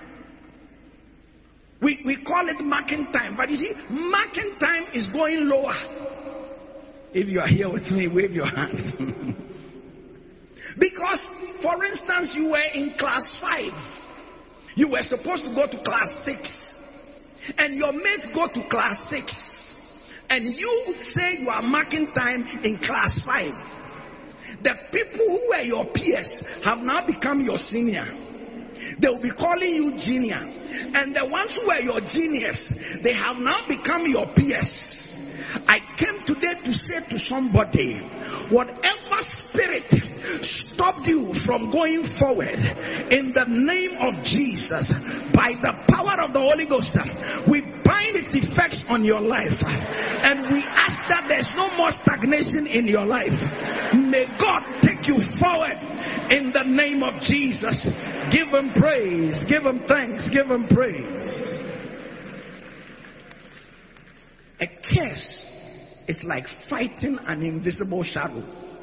[SPEAKER 3] We, we call it marking time. But you see, marking time is going lower. If you are here with me, wave your hand. Because, for instance, you were in class five. You were supposed to go to class six. And your mates go to class six. And you say you are marking time in class five. The people who were your peers have now become your senior. They will be calling you junior. And the ones who were your juniors, they have now become your peers. I came today to say to somebody, whatever spirit stopped you from going forward, in the name of Jesus, by the power of the Holy Ghost, we bind its effects on your life. And we ask that there's no more stagnation in your life. May God take you forward in the name of Jesus. Give him praise, give him thanks, give him praise. A curse is like fighting an invisible shadow.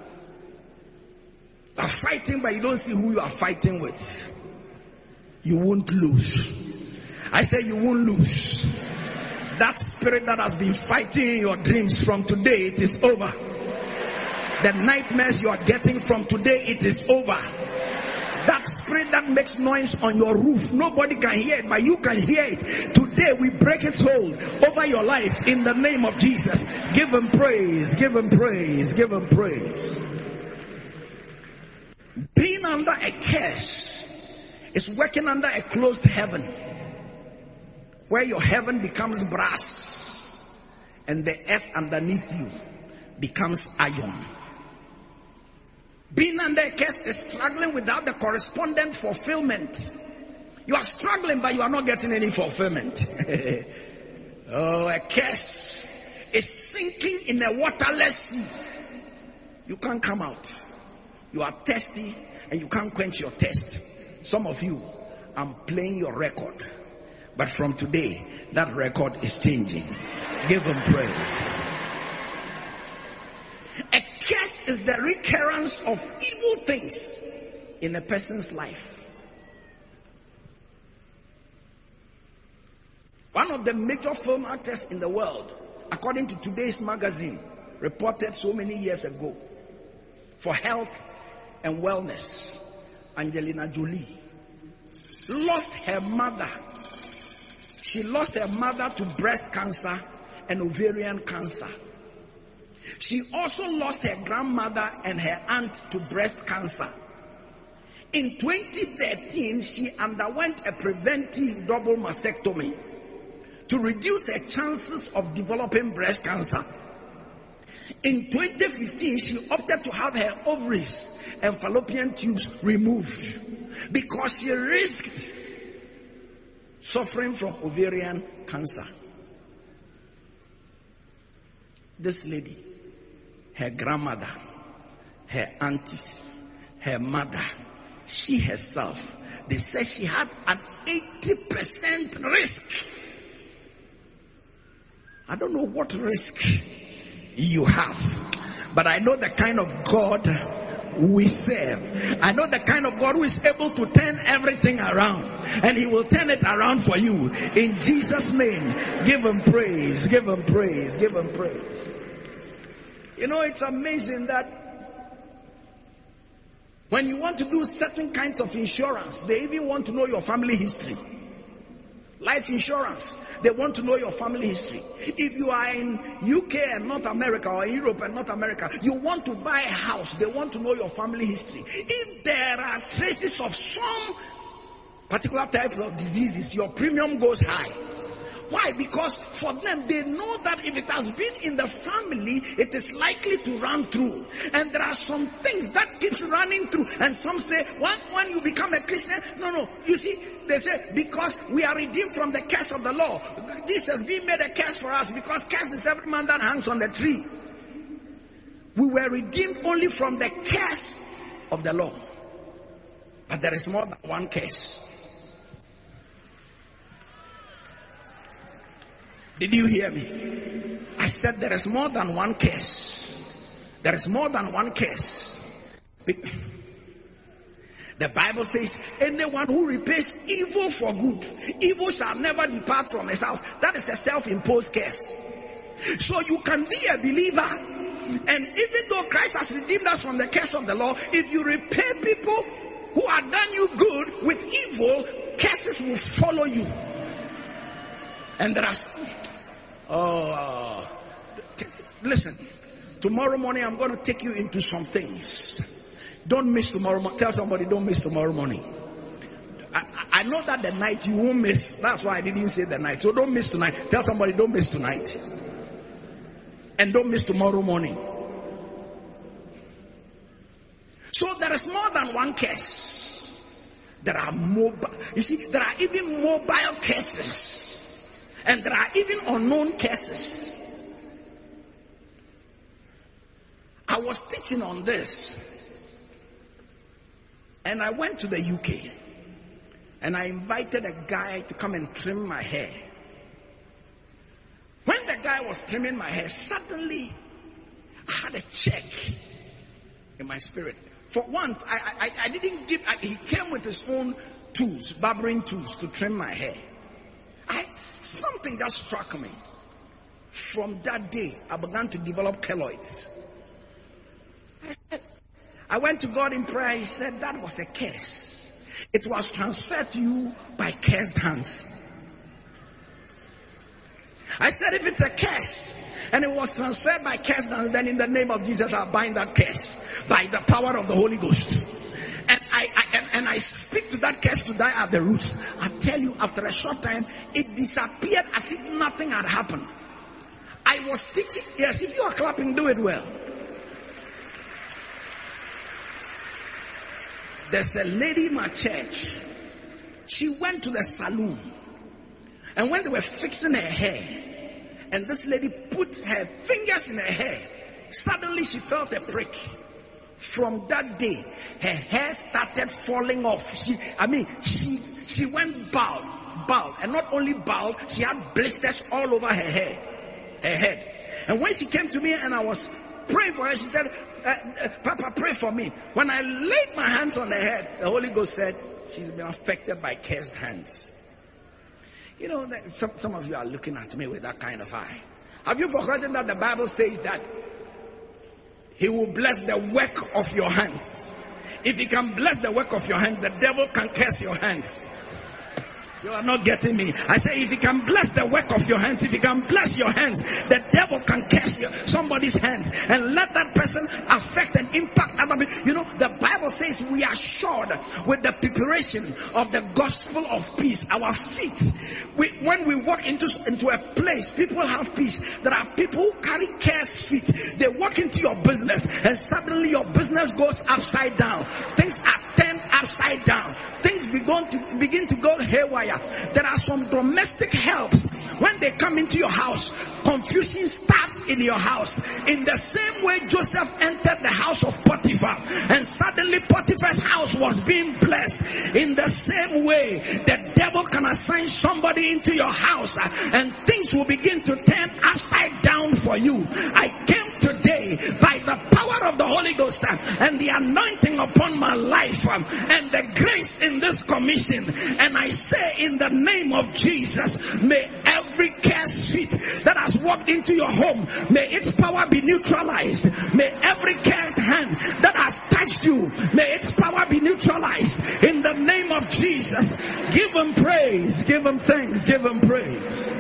[SPEAKER 3] You are fighting, but you don't see who you are fighting with. You won't lose. I say you won't lose. That spirit that has been fighting in your dreams, from today it is over. The nightmares you are getting, from today it is over. That spirit that makes noise on your roof, nobody can hear it, but you can hear it. Today we break its hold over your life in the name of Jesus. Give him praise, give him praise, give him praise. Being under a curse is working under a closed heaven, where your heaven becomes brass and the earth underneath you becomes iron. Being under a curse is struggling without the correspondent fulfillment. You are struggling, but you are not getting any fulfillment. Oh, a curse is sinking in a waterless sea. You can't come out. You are thirsty and you can't quench your thirst. Some of you, I'm playing your record. But from today, that record is changing. Give him praise. A curse is the recurrence of evil things in a person's life. One of the major film actors in the world, according to today's magazine, reported so many years ago, for health and wellness, Angelina Jolie lost her mother. She lost her mother to breast cancer and ovarian cancer. She also lost her grandmother and her aunt to breast cancer. In twenty thirteen, she underwent a preventive double mastectomy to reduce her chances of developing breast cancer. In twenty fifteen, she opted to have her ovaries and fallopian tubes removed because she risked suffering from ovarian cancer. This lady, her grandmother, her aunties, her mother, she herself, they said she had an forty percent risk. I don't know what risk you have, but I know the kind of God we serve. I know the kind of God who is able to turn everything around, and he will turn it around for you in Jesus' name. Give him praise, give him praise, give him praise. You know, it's amazing that when you want to do certain kinds of insurance, they even want to know your family history. Life insurance, they want to know your family history. If you are in U K and North America, or Europe and North America, you want to buy a house, they want to know your family history. If there are traces of some particular type of diseases, your premium goes high. Why? Because for them, they know that if it has been in the family, it is likely to run through. And there are some things that keeps running through. And some say, when, when you become a Christian, no, no. You see, they say, because we are redeemed from the curse of the law. This has been made a curse for us, because cursed is every man that hangs on the tree. We were redeemed only from the curse of the law. But there is more than one curse. Did you hear me? I said there is more than one curse. There is more than one curse. The Bible says, anyone who repays evil for good, evil shall never depart from his house. That is a self-imposed curse. So you can be a believer, and even though Christ has redeemed us from the curse of the law, if you repay people who have done you good with evil, curses will follow you. And there are, oh, listen, tomorrow morning I'm going to take you into some things. Don't miss tomorrow morning. Tell somebody, don't miss tomorrow morning. I, I know that the night you won't miss. That's why I didn't say the night. So don't miss tonight. Tell somebody, don't miss tonight. And don't miss tomorrow morning. So there is more than one curse. There are mobile, you see, there are even mobile curses. And there are even unknown curses. I was teaching on this, and I went to the U K, and I invited a guy to come and trim my hair. When the guy was trimming my hair, suddenly I had a check in my spirit. For once, I, I, I didn't give, I, he came with his own tools, barbering tools, to trim my hair. I, something that struck me. From that day, I began to develop keloids. I, said, I went to God in prayer. He said that was a curse. It was transferred to you by cursed hands. I said, if it's a curse and it was transferred by cursed hands, then in the name of Jesus, I bind that curse by the power of the Holy Ghost. And I, I and, and I speak to that curse to die at the roots. I tell you, after a short time, it disappeared as if nothing had happened. I was teaching. Yes, if you are clapping, do it well. There's a lady in my church. She went to the salon, and when they were fixing her hair, and this lady put her fingers in her hair, suddenly she felt a prick. From that day, her hair started falling off. She, I mean, she she went bald, bald, and not only bald, she had blisters all over her hair, her head. And when she came to me and I was praying for her, she said, uh, uh, "Papa, pray for me." When I laid my hands on her head, the Holy Ghost said, "She's been affected by cursed hands." You know, that some some of you are looking at me with that kind of eye. Have you forgotten that the Bible says that He will bless the work of your hands? If He can bless the work of your hands, the devil can curse your hands. You are not getting me. I say, if He can bless the work of your hands, if He can bless your hands, the devil can curse your, somebody's hands and let that person affect and impact other people. You know, the Bible says we are shod with the preparation of the gospel of peace. Our feet, we, when we walk into, into a place, people have peace. There are people who carry cursed feet. They walk into your business and suddenly your business goes upside down. Things are turned upside down. Things begin to, begin to go haywire. There are some domestic helps. when they come into your house, confusion starts in your house. In the same way Joseph entered the house of Potiphar, and suddenly Potiphar's house was being blessed. In the same way, the devil can assign somebody into your house, and things will begin to turn upside down for you. I came today by the power of the Holy Ghost and the anointing upon my life and the grace in this commission, and I say in the name of Jesus, may every cursed feet that has walked into your home, may its power be neutralized. May every cursed hand that has touched you, may its power be neutralized in the name of Jesus. Give him praise, give him thanks, give him praise.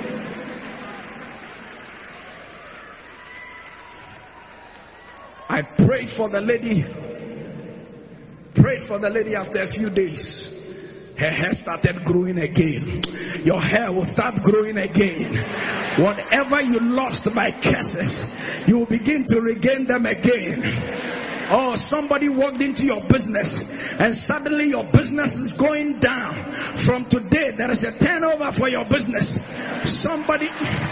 [SPEAKER 3] I prayed for the lady, prayed for the lady after a few days. Her hair started growing again. Your hair will start growing again. Whatever you lost by curses, you will begin to regain them again. Oh, somebody walked into your business and suddenly your business is going down. From today, there is a turnover for your business. Somebody,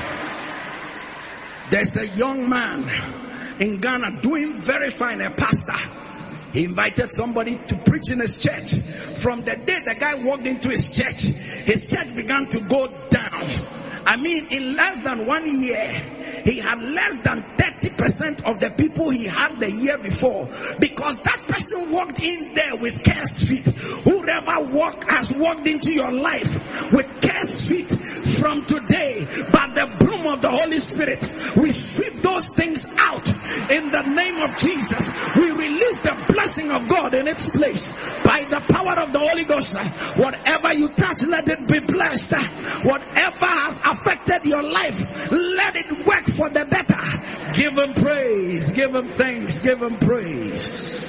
[SPEAKER 3] there's a young man in Ghana doing very fine, a pastor. He invited somebody to preach in his church. From the day the guy walked into his church, his church began to go down. I mean, in less than one year, he had less than thirty percent of the people he had the year before, because that person walked in there with cursed feet. Whoever walk has walked into your life with cursed feet, from today, by the broom of the Holy Spirit, we sweep those things out in the name of Jesus. We release the blessing of God in its place by the power of the Holy Ghost. Whatever you touch, let it be blessed. Whatever has affected your life, let it work for the better. Give him praise, give him thanks, give him praise.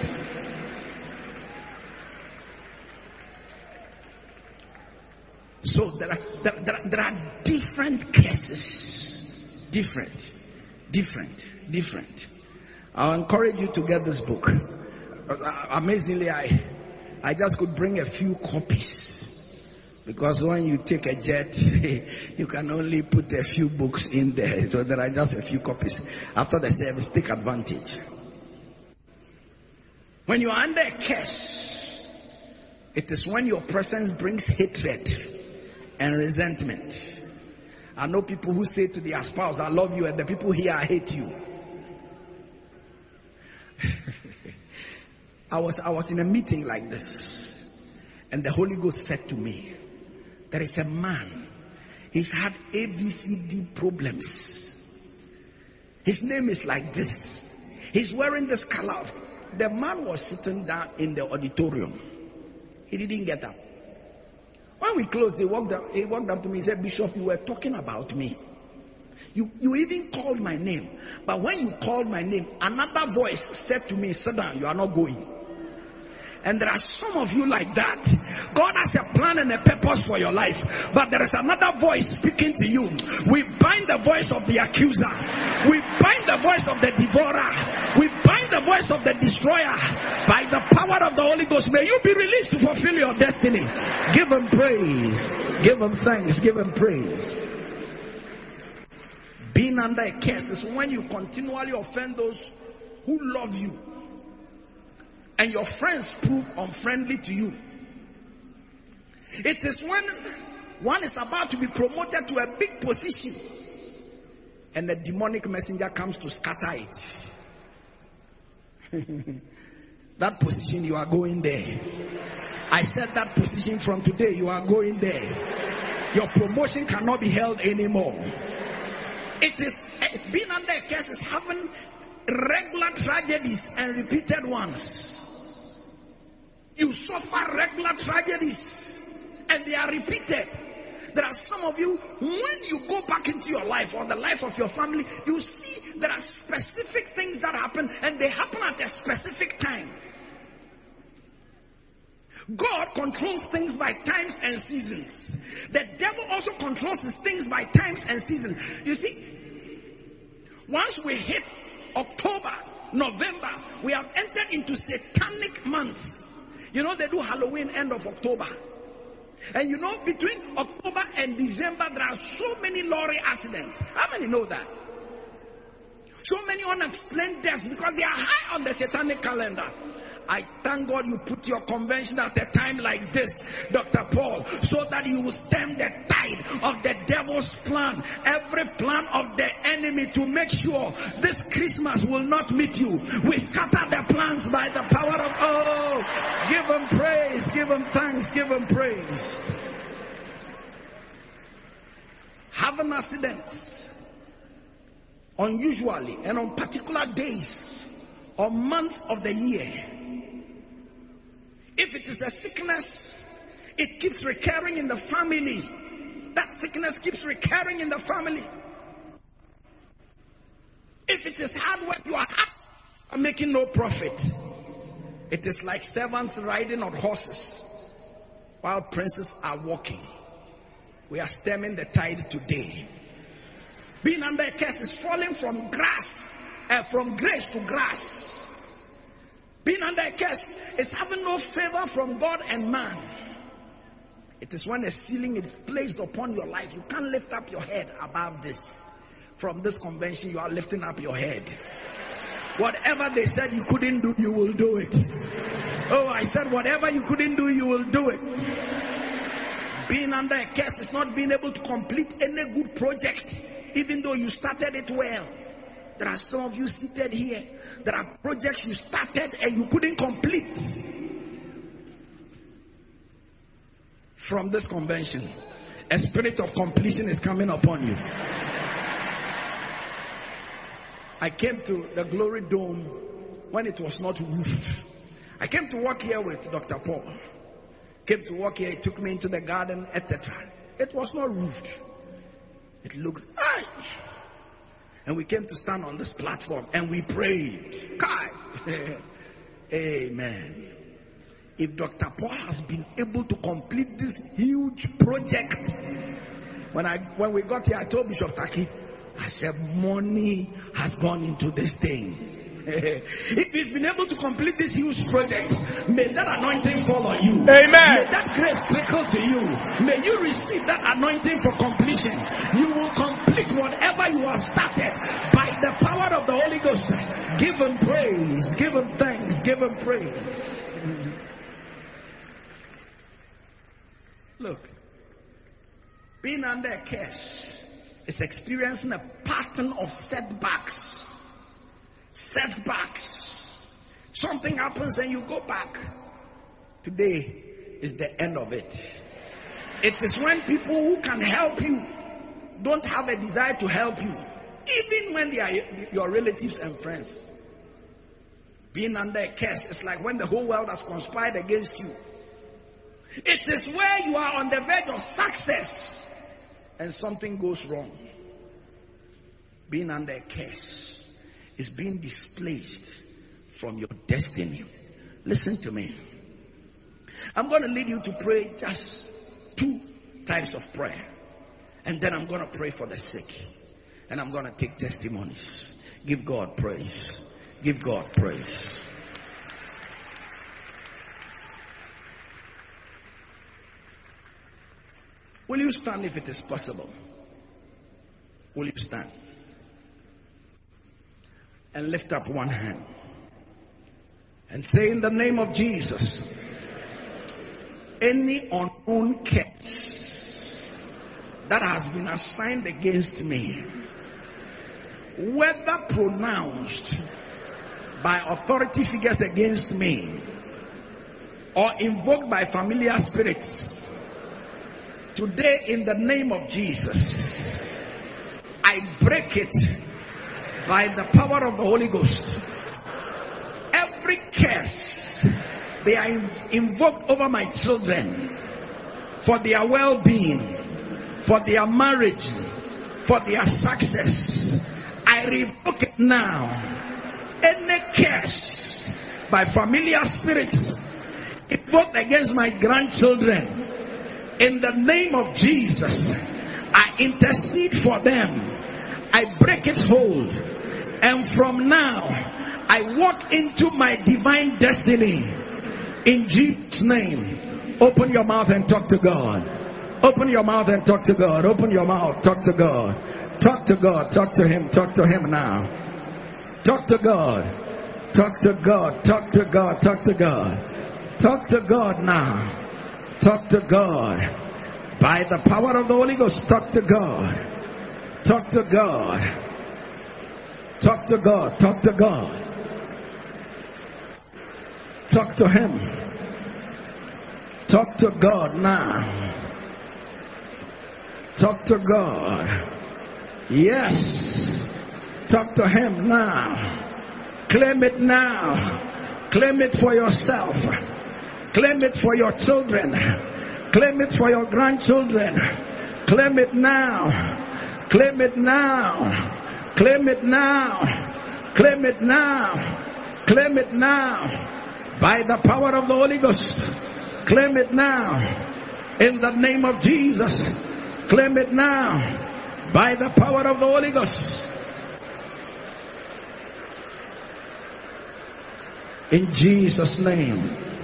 [SPEAKER 3] So there are, there, there, there are different cases. Different, different, different. I'll encourage you to get this book. Amazingly, I, I just could bring a few copies. Because when you take a jet, you can only put a few books in there. So there are just a few copies. After the service, take advantage. When you are under a curse, it is when your presence brings hatred and resentment. I know people who say to their spouse, I love you, and the people here, I hate you. I was, I was in a meeting like this, and the Holy Ghost said to me, there is a man, he's had A B C D problems. His name is like this. He's wearing this color. The man was sitting down in the auditorium. He didn't get up. When we closed, he walked up, he walked up to me and said, Bishop, you were talking about me. You, you even called my name. But when you called my name, another voice said to me, sit down, you are not going. And there are some of you like that. God has a plan and a purpose for your life. But there is another voice speaking to you. We bind the voice of the accuser. We bind the voice of the devourer. We bind the voice of the destroyer. By the power of the Holy Ghost, may you be released to fulfill your destiny. Give him praise. Give him thanks. Give him praise. Being under a curse is when you continually offend those who love you, and your friends prove unfriendly to you. It is when one is about to be promoted to a big position, and the demonic messenger comes to scatter it. That position, you are going there. I said that position, from today, you are going there. Your promotion cannot be held anymore. It is being under a curse is having regular tragedies and repeated ones. You suffer regular tragedies and they are repeated. There are some of you, when you go back into your life or the life of your family, you see there are specific things that happen, and they happen at a specific time. God controls things by times and seasons. The devil also controls his things by times and seasons. You see, once we hit October, November, we have entered into satanic months. You know, they do Halloween end of October. And you know, between October and December, there are so many lorry accidents. How many know that? So many unexplained deaths because they are high on the satanic calendar. I thank God you put your convention at a time like this, Doctor Paul, so that you will stem the tide of the devil's plan, every plan of the enemy to make sure this Christmas will not meet you. We scatter the plans by the power of, oh, give him praise, give him thanks, give him praise. Having accidents, unusually and on particular days or months of the year. If it is a sickness, it keeps recurring in the family. That sickness keeps recurring in the family. If it is hard work, you are making no profit. It is like servants riding on horses while princes are walking. We are stemming the tide today. Being under a curse is falling from grass, uh, from grace to grass. Being under a curse is having no favor from God and man. It is when a ceiling is placed upon your life. You can't lift up your head above this. From this convention, you are lifting up your head. Whatever they said you couldn't do, you will do it. Oh, I said whatever you couldn't do, you will do it. Being under a curse is not being able to complete any good project, even though you started it well. There are some of you seated here. There are projects you started and you couldn't complete. From this convention, a spirit of completion is coming upon you. I came to the Glory Dome when it was not roofed. I came to work here with Doctor Paul. Came to work here, he took me into the garden, et cetera. It was not roofed. It looked high. And we came to stand on this platform and we prayed. Kai. Amen. If Doctor Paul has been able to complete this huge project, when I when we got here, I told Bishop Taki, I said, money has gone into this thing. If he's been able to complete this huge project, may that anointing fall on you.
[SPEAKER 1] Amen.
[SPEAKER 3] May that grace trickle to you. May you receive that anointing for completion. You will complete whatever you have started by the power of the Holy Ghost. Give him praise. Give him thanks. Give him praise. Look, being under a curse is experiencing a pattern of setbacks. Setbacks. Something happens and you go back. Today is the end of it. It is when people who can help you don't have a desire to help you, even when they are your relatives and friends. Being under a curse is like when the whole world has conspired against you. It is where you are on the verge of success and something goes wrong. Being under a curse is being displaced from your destiny. Listen to me. I'm going to lead you to pray just two types of prayer. And then I'm going to pray for the sick. And I'm going to take testimonies. Give God praise. Give God praise. Will you stand if it is possible? Will you stand? And lift up one hand. And say, in the name of Jesus, any unknown curse that has been assigned against me, whether pronounced by authority figures against me or invoked by familiar spirits, today in the name of Jesus, I break it by the power of the Holy Ghost. Every curse they are invoked over my children for their well-being, for their marriage, for their success, I revoke it now. Any curse by familiar spirits invoked against my grandchildren, in the name of Jesus, I intercede for them. I break its hold. And from now, I walk into my divine destiny. In Jesus' name. Open your mouth and talk to God. Open your mouth and talk to God. Open your mouth. Talk to God. Talk to God. Talk to Him. Talk to Him now. Talk to God. Talk to God. Talk to God. Talk to God. Talk to God now. Talk to God. By the power of the Holy Ghost, talk to God. Talk to God. Talk to God. Talk to God. Talk to Him. Talk to God now. Talk to God. Yes. Talk to Him now. Claim it now. Claim it for yourself. Claim it for your children. Claim it for your grandchildren. Claim it now. Claim it now. Claim it now. Claim it now. Claim it now. By the power of the Holy Ghost. Claim it now. In the name of Jesus. Claim it now. By the power of the Holy Ghost. In Jesus' name.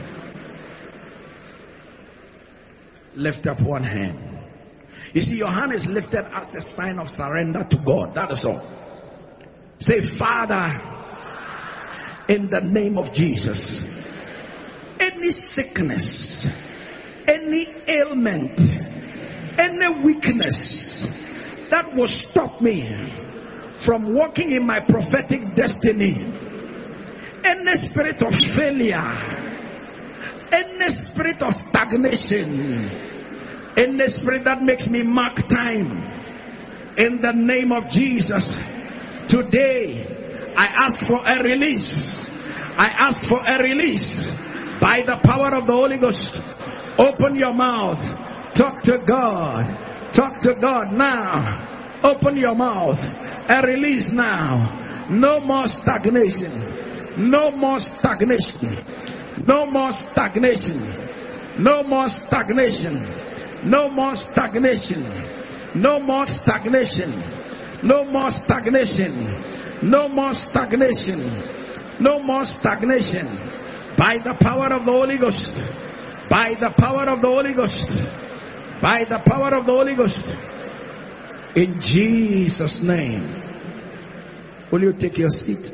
[SPEAKER 3] Lift up one hand. You see, your hand is lifted as a sign of surrender to God. That is all. Say, Father, in the name of Jesus, any sickness, any ailment, any weakness that will stop me from walking in my prophetic destiny, any spirit of failure, any spirit of stagnation, any spirit that makes me mark time, in the name of Jesus, today I ask for a release. I ask for a release by the power of the Holy Ghost. Open your mouth. Talk to God. Talk to God now. Open your mouth. A release now. No more stagnation. No more stagnation. No more stagnation. No more stagnation. No more stagnation. No more stagnation. No more stagnation. No more stagnation. No more stagnation. By the power of the Holy Ghost. By the power of the Holy Ghost. By the power of the Holy Ghost. In Jesus' name. Will you take your seat?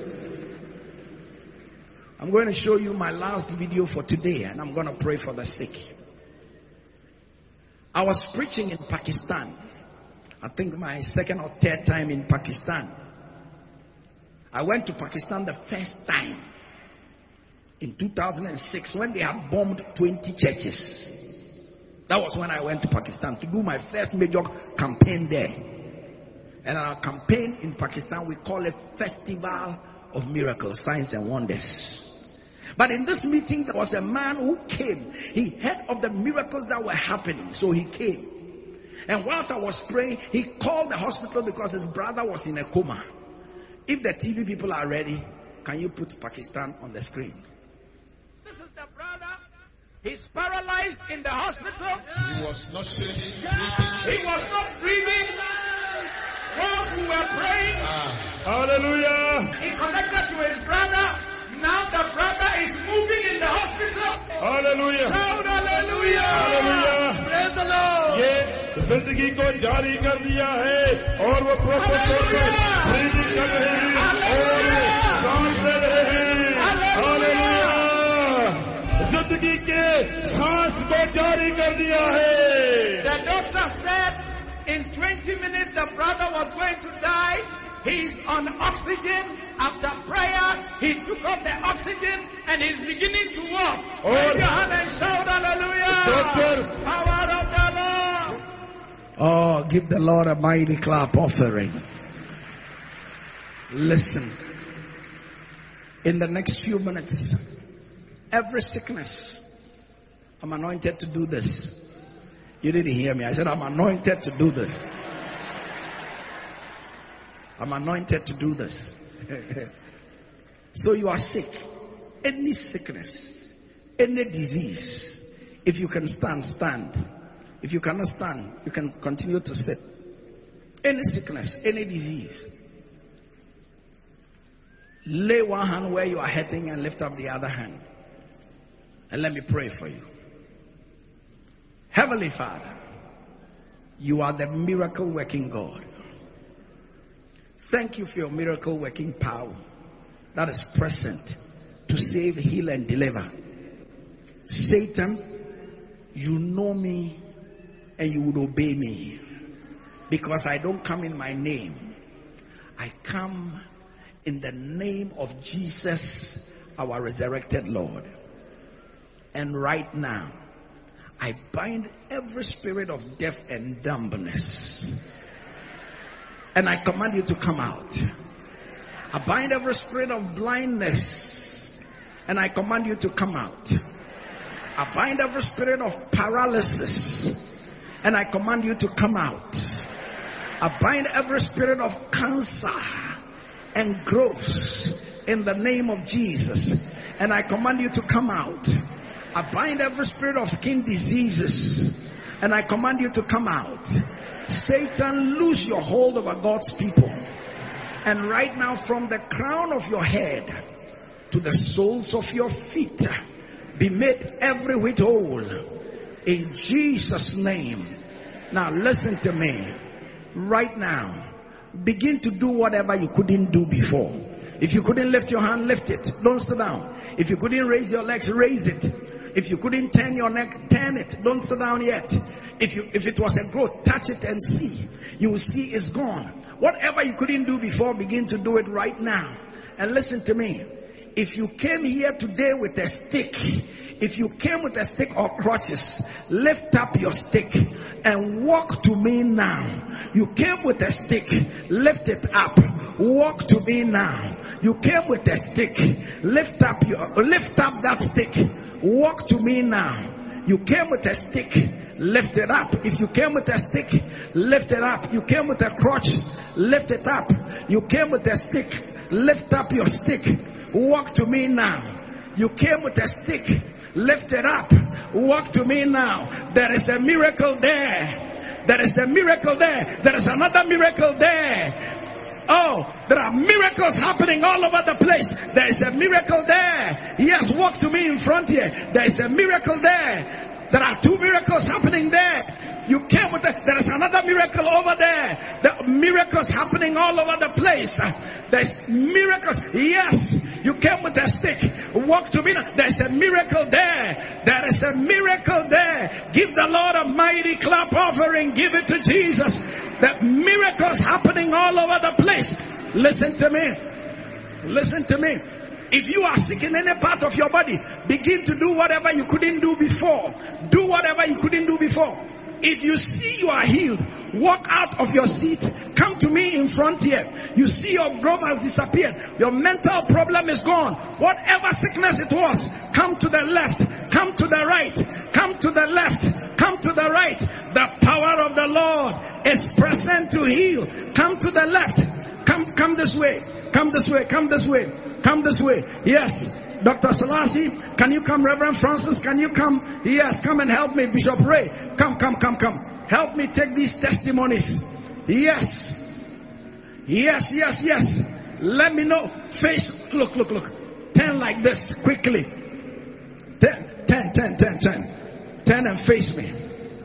[SPEAKER 3] I'm going to show you my last video for today, and I'm going to pray for the sick. I was preaching in Pakistan. I think my second or third time in Pakistan. I went to Pakistan the first time in two thousand six when they had bombed twenty churches. That was when I went to Pakistan to do my first major campaign there. And our campaign in Pakistan, we call it Festival of Miracles, Signs and Wonders. But in this meeting, there was a man who came. He heard of the miracles that were happening, so he came. And whilst I was praying, he called the hospital because his brother was in a coma. If the T V people are ready, can you put Pakistan on the screen?
[SPEAKER 7] This is the brother. He's paralyzed in the hospital.
[SPEAKER 2] He was not shaking,
[SPEAKER 7] He was not breathing. Whilst we were praying,
[SPEAKER 5] Hallelujah.
[SPEAKER 7] he connected to his brother. Now the brother is moving in the hospital.
[SPEAKER 5] Hallelujah.
[SPEAKER 7] Shout hallelujah.
[SPEAKER 5] Hallelujah.
[SPEAKER 7] Praise the Lord.
[SPEAKER 5] ये जिंदगी को जारी कर दिया है और वो proper तौर पर ब्रीदिंग कर रहे हैं और सांस ले रहे हैं। हालेलुया। जिंदगी के सांस को जारी कर दिया है।
[SPEAKER 7] The doctor said in twenty minutes the brother was going to die. He's on oxygen. After prayer, he took off the oxygen and he's beginning to walk. Raise your hand and shout hallelujah.
[SPEAKER 5] Doctor.
[SPEAKER 7] Power of the Lord.
[SPEAKER 3] Oh, give the Lord a mighty clap offering. Listen. In the next few minutes, every sickness, I'm anointed to do this. You didn't hear me. I said I'm anointed to do this. I'm anointed to do this. So you are sick. Any sickness, any disease. If you can stand, stand. If you cannot stand, you can continue to sit. Any sickness, any disease. Lay one hand where you are hurting and lift up the other hand. And let me pray for you. Heavenly Father, you are the miracle working God. Thank you for your miracle working power that is present to save, heal, and deliver. Satan, you know me and you would obey me because I don't come in my name. I come in the name of Jesus, our resurrected Lord. And right now, I bind every spirit of death and dumbness. And I command you to come out. I bind every spirit of blindness. And I command you to come out. I bind every spirit of paralysis. And I command you to come out. I bind every spirit of cancer and growths in the name of Jesus. And I command you to come out. I bind every spirit of skin diseases. And I command you to come out. Satan, lose your hold over God's people. And right now, from the crown of your head to the soles of your feet, be made every whit whole. In Jesus' name. Now listen to me. Right now, begin to do whatever you couldn't do before. If you couldn't lift your hand, lift it. Don't sit down. If you couldn't raise your legs, raise it. If you couldn't turn your neck, turn it. Don't sit down yet. If you, if it was a growth, touch it and see. You will see it's gone. Whatever you couldn't do before, begin to do it right now. And listen to me. If you came here today with a stick, if you came with a stick or crutches, lift up your stick and walk to me now. You came with a stick, lift it up. Walk to me now. You came with a stick, lift up your, lift up that stick. Walk to me now. You came with a stick, lift it up. If you came with a stick, lift it up. You came with a crutch, lift it up. You came with a stick, lift up your stick. Walk to me now. You came with a stick, lift it up. Walk to me now. There is a miracle there. There is a miracle there. There is another miracle there. Oh, there are miracles happening all over the place. There is a miracle there. Yes, walk to me in front here. There is a miracle there. There are two miracles happening there. You came with it. There is another miracle over there. There are miracles happening all over the place. There's miracles. Yes, you came with a stick. Walk to me. There's a miracle there. There is a miracle there. Give the Lord a mighty clap offering. Give it to Jesus. The miracles happening all over the place. Listen to me. Listen to me. If you are sick in any part of your body, begin to do whatever you couldn't do before. Do whatever you couldn't do before. If you see you are healed, walk out of your seat. Come to me in front here. You see your growth has disappeared. Your mental problem is gone. Whatever sickness it was, come to the left. Come to the right. Come to the left. Come to the right. The power of the Lord is present to heal. Come to the left. Come, come this way. Come this way. Come this way. Come this way. Yes. Doctor Selassie, can you come? Reverend Francis, can you come? Yes, come and help me. Bishop Ray, come, come, come, come. Help me take these testimonies. Yes. Yes, yes, yes. Let me know. Face, look, look, look. Turn like this, quickly. Turn, turn, turn, turn, turn. Turn and face me.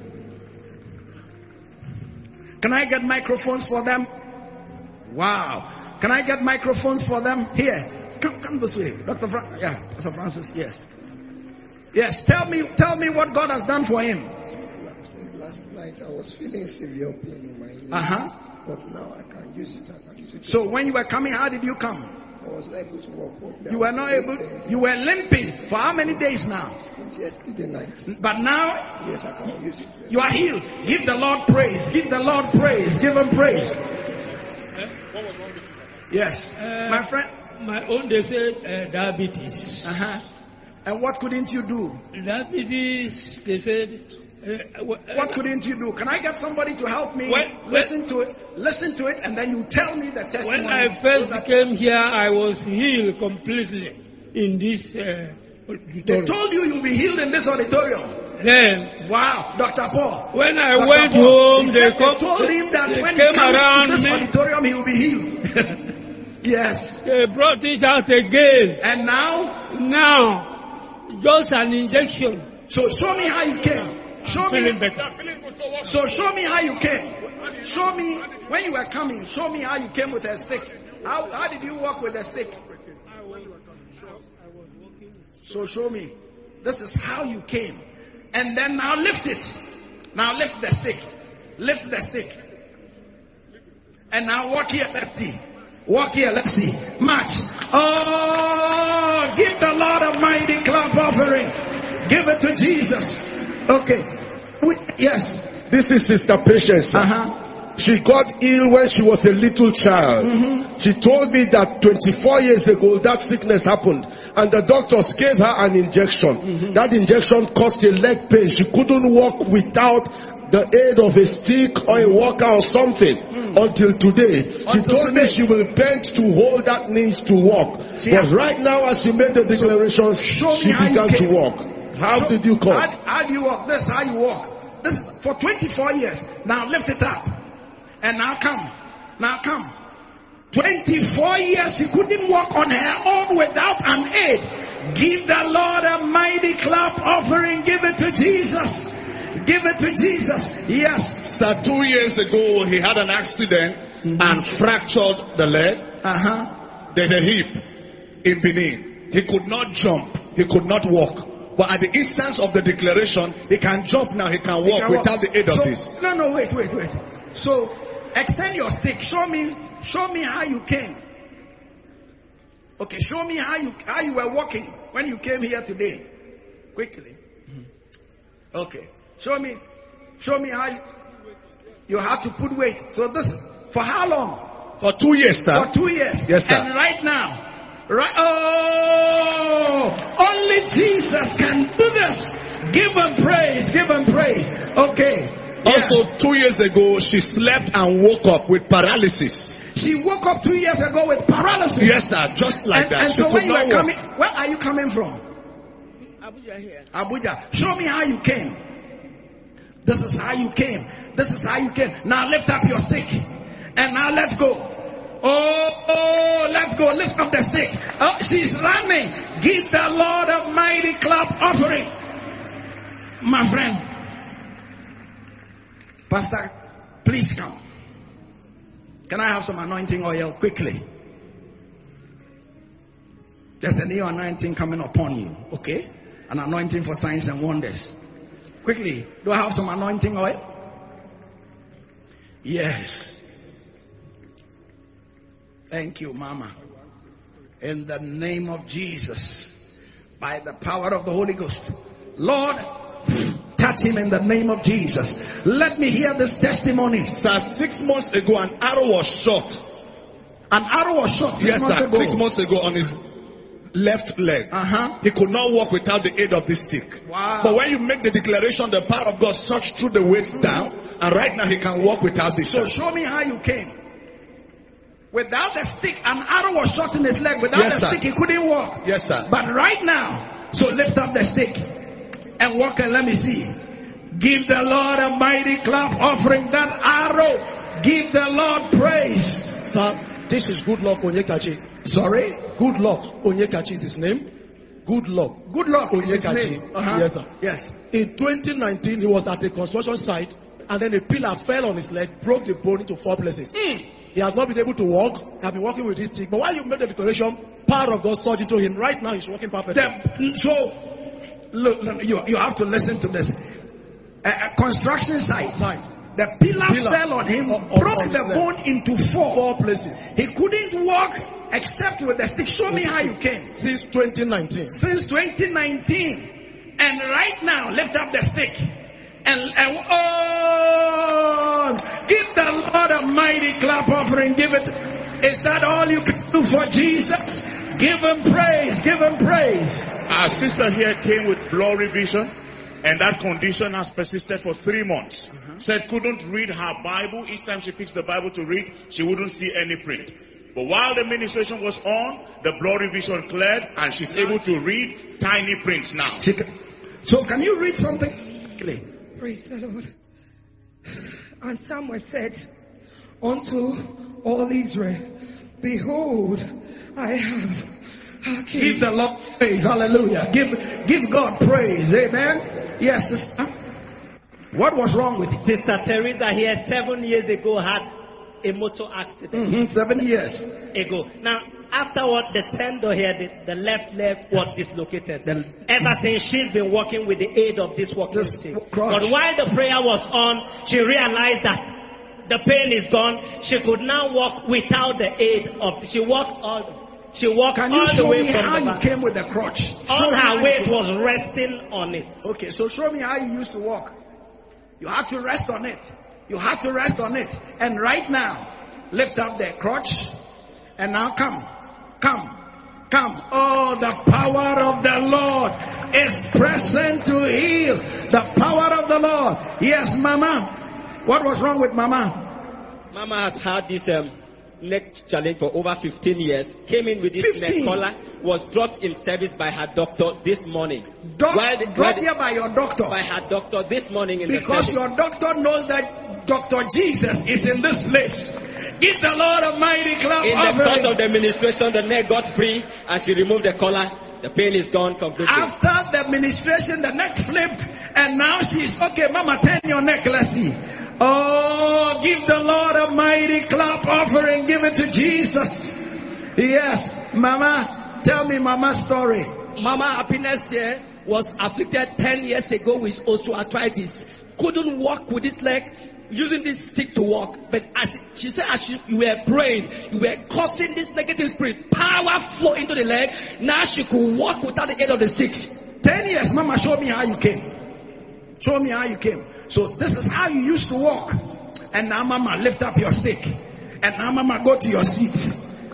[SPEAKER 3] Can I get microphones for them? Wow. Can I get microphones for them? Here. Come, come this way. Doctor Fra- yeah, Doctor Francis, yes. Yes, tell me, tell me what God has done for him.
[SPEAKER 8] Last, last night I was feeling severe pain in my knee.
[SPEAKER 3] Uh-huh.
[SPEAKER 8] But now I can use it. I can use it.
[SPEAKER 3] So when you were coming, how did you come?
[SPEAKER 8] I was not able to walk.
[SPEAKER 3] You were not able, you were limping for how many days now?
[SPEAKER 8] Since yesterday night.
[SPEAKER 3] But now,
[SPEAKER 8] yes, I can use it.
[SPEAKER 3] You are healed. Give the Lord praise. Give the Lord praise. Give him praise.
[SPEAKER 5] What was wrong with you?
[SPEAKER 3] Yes.
[SPEAKER 9] Uh,
[SPEAKER 3] My friend.
[SPEAKER 9] My own, they said uh, diabetes.
[SPEAKER 3] Uh-huh. And what couldn't you do?
[SPEAKER 9] Diabetes, they said. Uh,
[SPEAKER 3] what uh, couldn't you do? Can I get somebody to help me?
[SPEAKER 9] When,
[SPEAKER 3] listen to it. Listen to it, and then you tell me the testimony.
[SPEAKER 9] When I first so came here, I was healed completely in this uh, auditorium.
[SPEAKER 3] They told you you'll be healed in this auditorium.
[SPEAKER 9] Then,
[SPEAKER 3] wow, Doctor Paul.
[SPEAKER 9] When I
[SPEAKER 3] Doctor
[SPEAKER 9] went
[SPEAKER 3] Paul,
[SPEAKER 9] home,
[SPEAKER 3] they,
[SPEAKER 9] they,
[SPEAKER 3] said
[SPEAKER 9] come,
[SPEAKER 3] they told him that
[SPEAKER 9] they
[SPEAKER 3] when
[SPEAKER 9] came
[SPEAKER 3] he comes
[SPEAKER 9] around
[SPEAKER 3] to this
[SPEAKER 9] me,
[SPEAKER 3] auditorium, he will be healed. Yes.
[SPEAKER 9] They brought it out again.
[SPEAKER 3] And now?
[SPEAKER 9] Now, just an injection.
[SPEAKER 3] So show me how you came. Show me.
[SPEAKER 9] Feeling better.
[SPEAKER 3] So show me how you came. Show me when you were coming. Show me how you came with a stick. How, how did you walk with a stick?
[SPEAKER 9] I was, I was walking.
[SPEAKER 3] So show me. This is how you came. And then now lift it. Now lift the stick. Lift the stick. And now walk here, let's see. Walk here, let's see. March. Oh, give the Lord a mighty clap offering. Give it to Jesus. Okay. We, yes.
[SPEAKER 1] This is Sister Patience.
[SPEAKER 3] Uh-huh.
[SPEAKER 1] She got ill when she was a little child.
[SPEAKER 3] Mm-hmm.
[SPEAKER 1] She told me that twenty-four years ago that sickness happened and the doctors gave her an injection.
[SPEAKER 3] Mm-hmm.
[SPEAKER 1] That injection caused a leg pain. She couldn't walk without the aid of a stick or a walker or something mm. until today. She
[SPEAKER 3] until
[SPEAKER 1] told
[SPEAKER 3] today.
[SPEAKER 1] me she will bend to hold that knees to walk.
[SPEAKER 3] See,
[SPEAKER 1] but right now as she made the declaration,
[SPEAKER 3] show
[SPEAKER 1] she
[SPEAKER 3] me how
[SPEAKER 1] began
[SPEAKER 3] you
[SPEAKER 1] to
[SPEAKER 3] came.
[SPEAKER 1] walk. How
[SPEAKER 3] So,
[SPEAKER 1] did you come?
[SPEAKER 3] How, how do you walk? This is how you walk. This is for twenty-four years. Now lift it up. And now come. Now come. twenty-four years she couldn't walk on her own without an aid. Give the Lord a mighty clap offering. Give it to Jesus. Give it to Jesus. Yes.
[SPEAKER 10] Sir, two years ago he had an accident mm-hmm. and fractured the leg,
[SPEAKER 3] uh-huh.
[SPEAKER 10] then the hip in Benin. He could not jump. He could not walk. But at the instance of the declaration, he can jump now. He can walk he can without walk. the aid
[SPEAKER 3] so,
[SPEAKER 10] of this.
[SPEAKER 3] No, no, wait, wait, wait. So extend your stick. Show me, show me how you came. Okay, show me how you how you were walking when you came here today. Quickly. Okay. Show me, show me how you, you have to put weight. So this, for how long?
[SPEAKER 10] For two years, sir.
[SPEAKER 3] For two years.
[SPEAKER 10] Yes, sir.
[SPEAKER 3] And right now, right, oh, only Jesus can do this. Give him praise, give him praise. Okay.
[SPEAKER 10] Also,
[SPEAKER 3] yes.
[SPEAKER 10] two years ago, she slept and woke up with paralysis.
[SPEAKER 3] She woke up two years ago with paralysis.
[SPEAKER 10] Yes, sir. Just like
[SPEAKER 3] and,
[SPEAKER 10] that.
[SPEAKER 3] And
[SPEAKER 10] she
[SPEAKER 3] so
[SPEAKER 10] could
[SPEAKER 3] when you
[SPEAKER 10] not
[SPEAKER 3] are
[SPEAKER 10] walk.
[SPEAKER 3] coming, where are you coming from?
[SPEAKER 9] Abuja here.
[SPEAKER 3] Abuja. Show me how you came. This is how you came. This is how you came. Now lift up your stick. And now let's go. Oh, oh, let's go. Lift up the stick. Oh, she's running. Give the Lord a mighty clap offering. My friend. Pastor, please come. Can I have some anointing oil quickly? There's a new anointing coming upon you. Okay? An anointing for signs and wonders. Quickly, do I have some anointing oil? Yes. Thank you, Mama. In the name of Jesus, by the power of the Holy Ghost, Lord, touch him in the name of Jesus. Let me hear this testimony.
[SPEAKER 10] Sir, six months ago, an arrow was shot.
[SPEAKER 3] An arrow was shot six
[SPEAKER 10] yes,
[SPEAKER 3] months
[SPEAKER 10] sir.
[SPEAKER 3] ago.
[SPEAKER 10] Six months ago on his left leg.
[SPEAKER 3] Uh-huh.
[SPEAKER 10] He could not walk without the aid of this stick.
[SPEAKER 3] Wow.
[SPEAKER 10] But when you make the declaration, the power of God surged through the weights mm-hmm. down, and right now he can walk without this.
[SPEAKER 3] So show me how you came. Without the stick, an arrow was shot in his leg. Without
[SPEAKER 10] yes,
[SPEAKER 3] the
[SPEAKER 10] sir.
[SPEAKER 3] stick, he couldn't walk.
[SPEAKER 10] Yes, sir.
[SPEAKER 3] But right now, so lift up the stick and walk and let me see. Give the Lord a mighty clap offering that arrow. Give the Lord praise.
[SPEAKER 11] Sir, this is Good Luck Onyekachi.
[SPEAKER 3] Sorry?
[SPEAKER 11] Good Luck Onyekachi is his name. Good Luck.
[SPEAKER 3] Good Luck is his
[SPEAKER 11] Onyekachi.
[SPEAKER 3] name. Uh-huh.
[SPEAKER 11] Yes, sir.
[SPEAKER 3] Yes.
[SPEAKER 11] In twenty nineteen, he was at a construction site and then a pillar fell on his leg, broke the bone into four places.
[SPEAKER 3] Mm.
[SPEAKER 11] He has not been able to walk. He has been walking with this stick. But while you made the declaration, power of God surged into him. Right now, he's walking perfectly.
[SPEAKER 3] The, so, look, look, you, you have to listen to this. A, a construction site.
[SPEAKER 11] Side.
[SPEAKER 3] The pillar,
[SPEAKER 11] Pillar
[SPEAKER 3] fell on him,
[SPEAKER 11] on-
[SPEAKER 3] broke
[SPEAKER 11] on
[SPEAKER 3] the
[SPEAKER 11] his
[SPEAKER 3] bone into four.
[SPEAKER 11] Four places.
[SPEAKER 3] He couldn't walk except with the stick. Show me how you came.
[SPEAKER 11] Since twenty nineteen.
[SPEAKER 3] Since twenty nineteen. And right now, lift up the stick. And, and oh, give the Lord a mighty clap offering. Give it. Is that all you can do for Jesus? Give him praise. Give him praise.
[SPEAKER 5] Our sister here came with blurry vision, and that condition has persisted for three months. Uh-huh. Said couldn't read her Bible. Each time she picks the Bible to read, she wouldn't see any print. But while the ministration was on, the blurry vision cleared, and she's able to read tiny prints now.
[SPEAKER 3] So can you read something?
[SPEAKER 8] Praise the Lord. And Samuel said unto all Israel, behold, I have a king.
[SPEAKER 3] Give the Lord praise. Hallelujah. Give, give God praise. Amen. Yes, sister. What was wrong with it?
[SPEAKER 12] Sister Teresa here seven years ago had a motor accident.
[SPEAKER 3] Mm-hmm, seven years
[SPEAKER 12] ago. Now, afterward, the tendon here, the, the left leg was dislocated.
[SPEAKER 3] The,
[SPEAKER 12] Ever since, she's been working with the aid of this walking
[SPEAKER 3] This
[SPEAKER 12] stick.
[SPEAKER 3] crutch.
[SPEAKER 12] But while the prayer was on, she realized that the pain is gone. She could now walk without the aid of. She walked all. She walked
[SPEAKER 3] Can
[SPEAKER 12] all
[SPEAKER 3] you show
[SPEAKER 12] the way
[SPEAKER 3] me
[SPEAKER 12] from
[SPEAKER 3] how
[SPEAKER 12] the
[SPEAKER 3] you
[SPEAKER 12] back.
[SPEAKER 3] came with the crutch?
[SPEAKER 12] All
[SPEAKER 3] Show me how
[SPEAKER 12] her
[SPEAKER 3] you
[SPEAKER 12] weight
[SPEAKER 3] came.
[SPEAKER 12] was resting on it.
[SPEAKER 3] Okay, so show me how you used to walk. You had to rest on it. You had to rest on it. And right now, lift up the crutch. And now come. Come. Come. Oh, the power of the Lord is present to heal. The power of the Lord. Yes, Mama. What was wrong with Mama?
[SPEAKER 13] Mama had had this um, neck challenge for over fifteen years. Came in with this
[SPEAKER 3] fifteen
[SPEAKER 13] neck collar. Was dropped in service by her doctor this morning.
[SPEAKER 3] Doc,
[SPEAKER 13] While the-
[SPEAKER 3] dropped
[SPEAKER 13] while
[SPEAKER 3] here by your doctor.
[SPEAKER 13] By her doctor this morning in
[SPEAKER 3] Because
[SPEAKER 13] the service.
[SPEAKER 3] your doctor knows that Doctor Jesus is in this place. Give the Lord a mighty clap.
[SPEAKER 13] In the
[SPEAKER 3] offering.
[SPEAKER 13] course of the administration, the neck got free and she removed the collar. The pain is gone completely.
[SPEAKER 3] After the administration, the neck flipped, and now she's okay. Mama, turn your neck. Let's see. Oh, give the Lord a mighty clap offering. Give it to Jesus. Yes, Mama, tell me Mama's story.
[SPEAKER 14] Mama Happiness here was afflicted ten years ago with osteoarthritis. Couldn't walk with this leg, using this stick to walk. But as she said, as you, you were praying, you were causing this negative spirit, power flow into the leg. Now she could walk without the aid of the sticks.
[SPEAKER 3] Ten years, Mama, show me how you came. Show me how you came. So this is how you used to walk. And now, Mama, lift up your stick. And now, Mama, go to your seat.